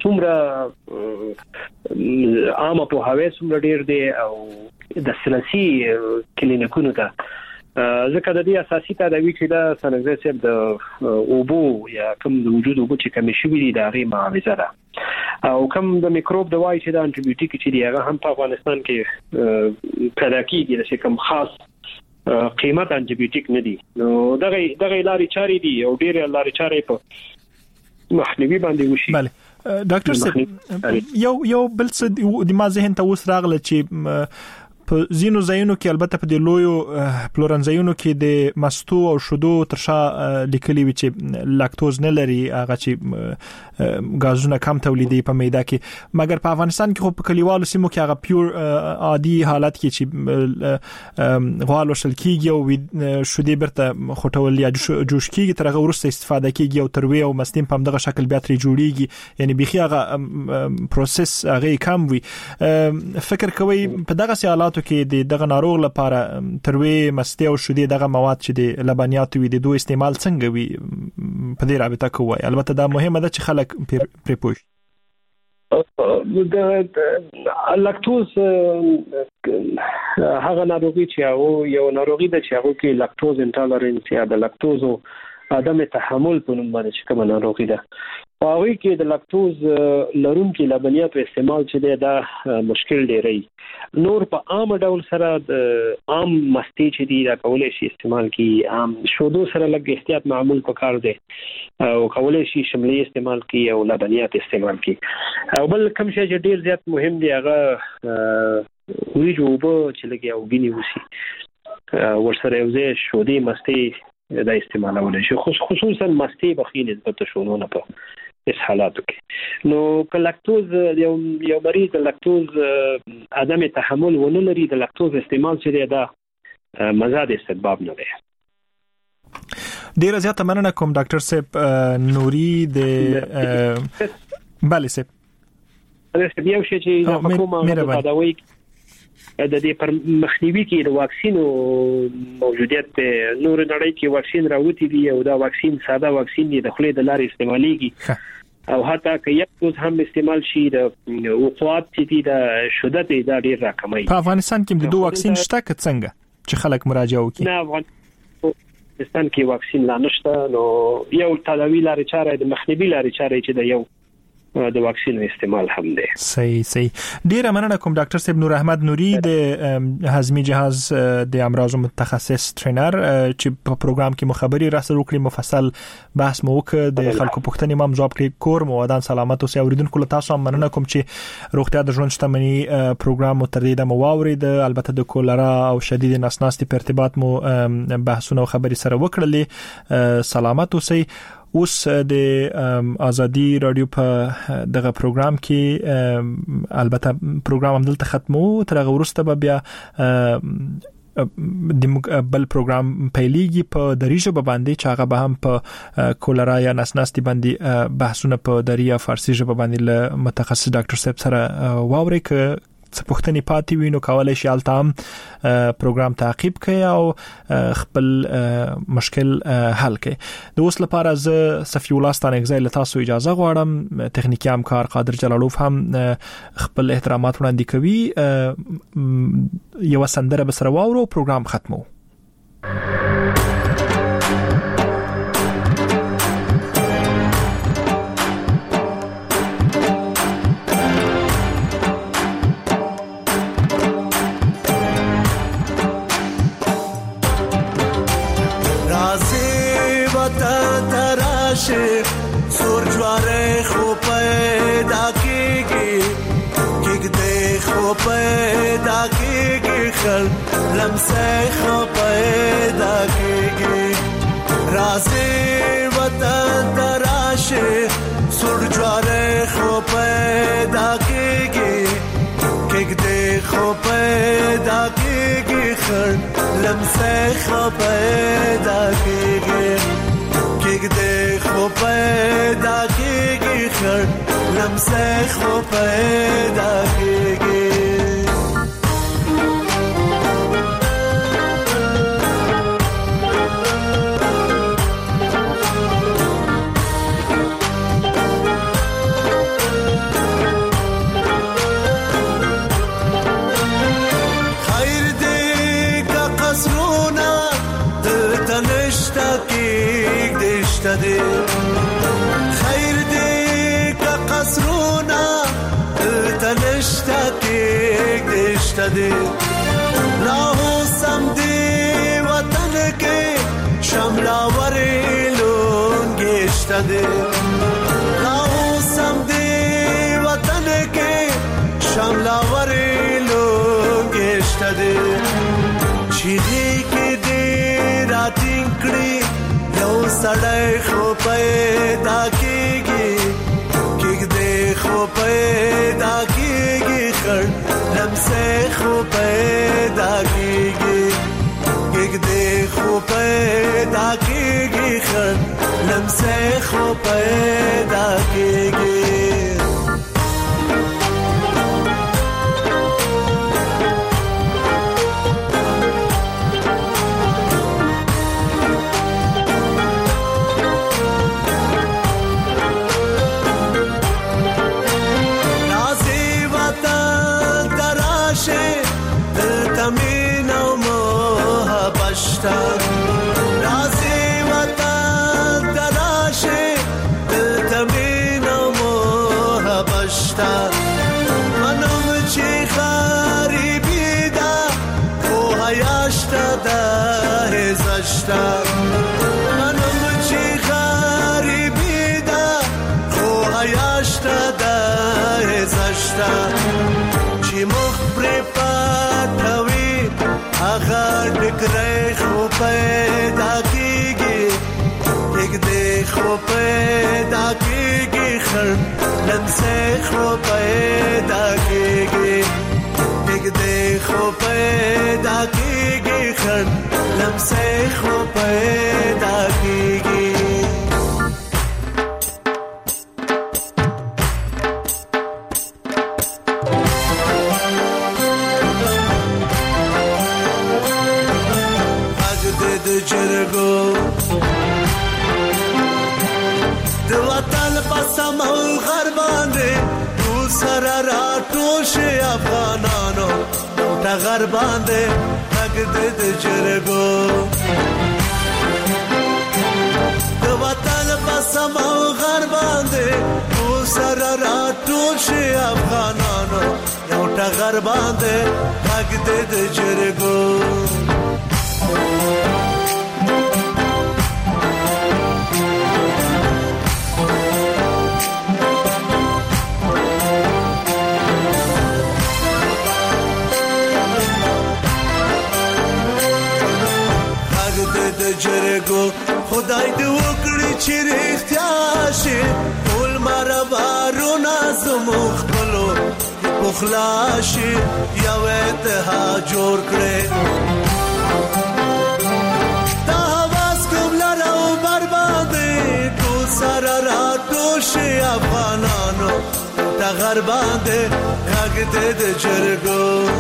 Speaker 3: څومره عامه په هوا څومره ډیر دی او د سلسي کلینیکونو ته ځکه د دې اساسي تدابیر چې دا څنګه چې د اوبو یا کوم د وجود اوبو چې کمی شوی دي دا غي معاوضه ده او کوم د میکروب دوايي چې د انټي بیوټیک چې دی هغه هم په افغانستان کې پیدا کیږي چې کوم خاص قیمت انټي بیوټیک نه دي نو دغه دغه لاري چاري دي او ډیر لاري چاري په مخنیوي باندې وشي
Speaker 2: بله ډاکټر صاحب یو یو بل څه د ما ذهن ته اوس راغله چې په زینو ځایونو کې البته په دې لویو پلورنځایونو کې د مستو او شودو ترشا لیکلي وي چې لاکتوز نه لري، هغه چې غازونه کم تولیدي په میده کې، مګر په افغانستان کې خو په کلیوالو سیمو کې هغه پیور عادي حالت کې چې غوال وشل کیږي او شودي برته خټول یا جوش کیږي، ترغه ورسته استفاده کیږي او تروي او مستیم په دغه شکل بیا ترې جوړیږي، یعنی بيخي هغه پروسس هغه کم وي. فکر کوي په دغه حالاتو کې دغه ناروغ لپاره تروي مستي او شودي دغه مواد چې د لبنیات وي د دوه استعمال څنګه وي په دې رابطه کوي؟ البته دا مهمه ده چې خلک پرې پوه شي.
Speaker 3: د لاکتوز هغه ناروغي چې او یو ناروغي ده چې هغه کې لاکتوز انټالرنس یا د لاکتوز او عدم تحمل په نوم باندې چې کومه ناروغي ده، او هغه کې د لاکتوز لرونکي لبنیات استعمال چې ده دا مشکل ډیری. نور په عام ډول سره د عام مستي چې دی دا کولای شي استعمال کی، عام شودو سره لږ احتیاط معمول پکار دی او کولای شي شملي استعمال کی او لبنیات استعمال کی. او بل کوم شی چې ډیر زیات مهم دی هغه ویجو وبو چې لګي او غني وسی ورسره یو ځای شودي مستي دا استعمالول شي، خصوصا مستي بخي نسبت شونونه په اس حالاتو کې. نو کلاکتوز یو یو مریض د لاکتوز عدم تحمل ونه لري، د لاکتوز استعمال چې دا مزاد استباب نه دی.
Speaker 2: ډیر زیاته مننه کوم ډاکټر صاحب نوري د بله صاحب.
Speaker 3: دا یو شی چې په کومه تداوی د دې پر مخنیوي کې د واکسینو موجودیت په نور نړۍ کې واکسین راوتی دی او دا واکسین ساده واکسین دی، د خلې د لارې استعماليږي او حتی که یو دوز هم استعمال شي د وقوعات چې د شدت دا ډیر راکمي.
Speaker 2: په افغانستان کې د دوه واکسین شته که څنګه چې خلک مراجعه وکړي؟
Speaker 3: نه، افغانستان کې واکسین لا نشته. نو یو تداوی لارې چاره د مخنیوي لارې چاره چې د یو د واکسین استعمال هم دی.
Speaker 2: صحیح صحیح. ډیره مننه کوم ډاکټر صاحب نور احمد نوري د هضمي جهاز د امراض متخصص ټرینر چې په پروګرام کې مخبري راسره وکړي، مفصل بحث مو وکړ، د خلکو پوښتنې مم جواب کړی. کور مو ودان سلامت اوسئ. اوریدونکو له تاسو هم مننه کوم چې روغتیا د ژوند شتمنۍ پروګرام مو تر دې د مواورید، البته د کولرا او شدید نسناستي په ارتباط مو بحثونه او خبري سره وکړلې. سلامت اوسئ. اوس د ازادي رادیو په دغه پروګرام کې البته پروګرام هم دلته ختمو، تر هغه وروسته به بیا د بل پروګرام پیلېږي په دری ژبه باندې چې هغه به هم په کولرا یا نسناستي باندې بحثونه په دری یا فارسی ژبه باندې له متخصص ډاکټر صاحب سره واوري. که څه پوښتنې پاتې وي نو کولای شي الته هم پروګرام تعقیب کړئ او خپل مشکل حل کړئ. د اوس لپاره زه صفی الله ستانکزی له تاسو اجازه غواړم. تخنیکی همکار قادر جلالوف هم خپل احترامات وړاندې کوي. یو سندره به سره واورو، پروګرام ختمو.
Speaker 15: سور جواره خو پیدا کیږي، کېږدې خو پیدا کیږي، خل لمسه خو پیدا کیږي. رازي وطن تراشه سور جواره خو پیدا کیږي، کېږدې خو پیدا کیږي، خل لمسه خو پیدا کیږي. کېږدې خو پیدا کېږي، خړ لمسه خو پیدا کېږي. خیر دې کا قصرونه دلته نشته کېږدې دې، خیر دې کا قصرونه دلته نشته کېږدې دې. لاهو سم دې وطن کې شملاورې لونګېشته دې، لاهو سم دې وطن کې شملاورې لونګېشته دشته دی چیغې کې دې راټینګړي یو سړی خو پیدا کېږي کېږدې خو پیدا کېږي خړ لمسې خو پیدا کېږي کېږدې خو پیدا کېږي خړ لمسې خو پیدا کېږي رازي وطن تراشه دلتمين ومهبشتا منم چي خاربي دا خوهياشتا دا هزشتا منم چي خاربي دا خوهياشتا دا هزشتا چي مخبري پاتوي آغا ڈکرے خو پیدا کیگی ایک دے خو پیدا کیگی خر لمسے خو پیدا کیگی ایک دے خو پیدا کیگی خر لمسے خو پیدا کیگی جرګو د وطن په سمو غر باندې تو سره راټوشه افغانانو د غر باندې حق د جرګو د وطن په سمو غر باندې تو سره راټوشه افغانانو یو د غر باندې حق د جرګو جرګو خدای دې وکړي چې رښتیا شي ټول مربارونه زموږ خپلو پخلا شي یو اتحاد جوړ کړي دا هواس کوم لرو بربادي ټول سره راټوشي افغانانو دا غر باندې حق دې د جرګو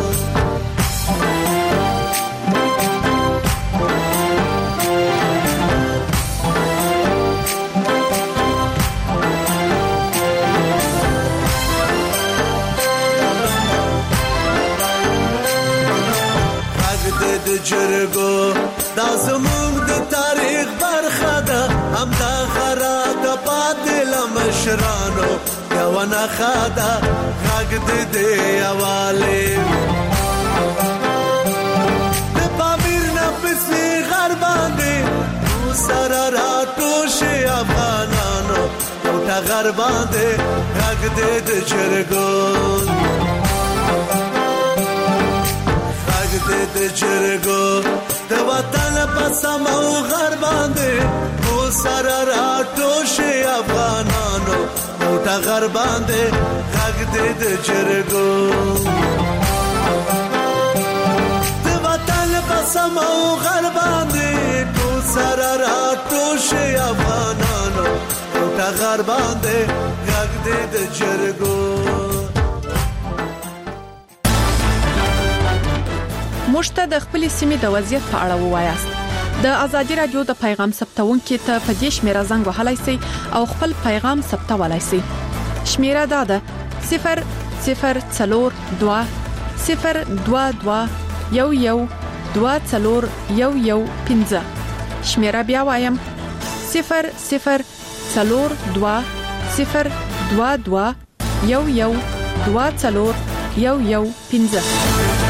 Speaker 15: جرګو دا زموږ د تاریخ برخه ده هم دا خراط پاتې لمشرانو یو نه خاده غږ دې دی حواله د پامیر نه پسې غر باندې تو سره راټوشه افغانانو یو تا غر باندې غږ دې د جرګو د جرګو د وطن په سمو غر باندې او سره راټوشه افغانانو او تا غر باندې غږ دې د جرګو د وطن په سمو غر باندې او سره راټوشه افغانانو او تا غر باندې غږ دې د جرګو
Speaker 5: موږ ته د خپل سیمې د وضعیت په اړه ووایاست. د ازادي رادیو د پیغام ثبتونکو ته په دې شمیره زنګ وهلای شئ او خپل پیغام ثبتولای شئ. شمیره دا ده صفر صفر څلور دوه صفر دوه دوه یو یو دوه څلور یو یو پنځه. شمیره بیا وایم صفر صفر څلور دوه صفر دوه دوه یو یو دوه څلور یو یو پنځه.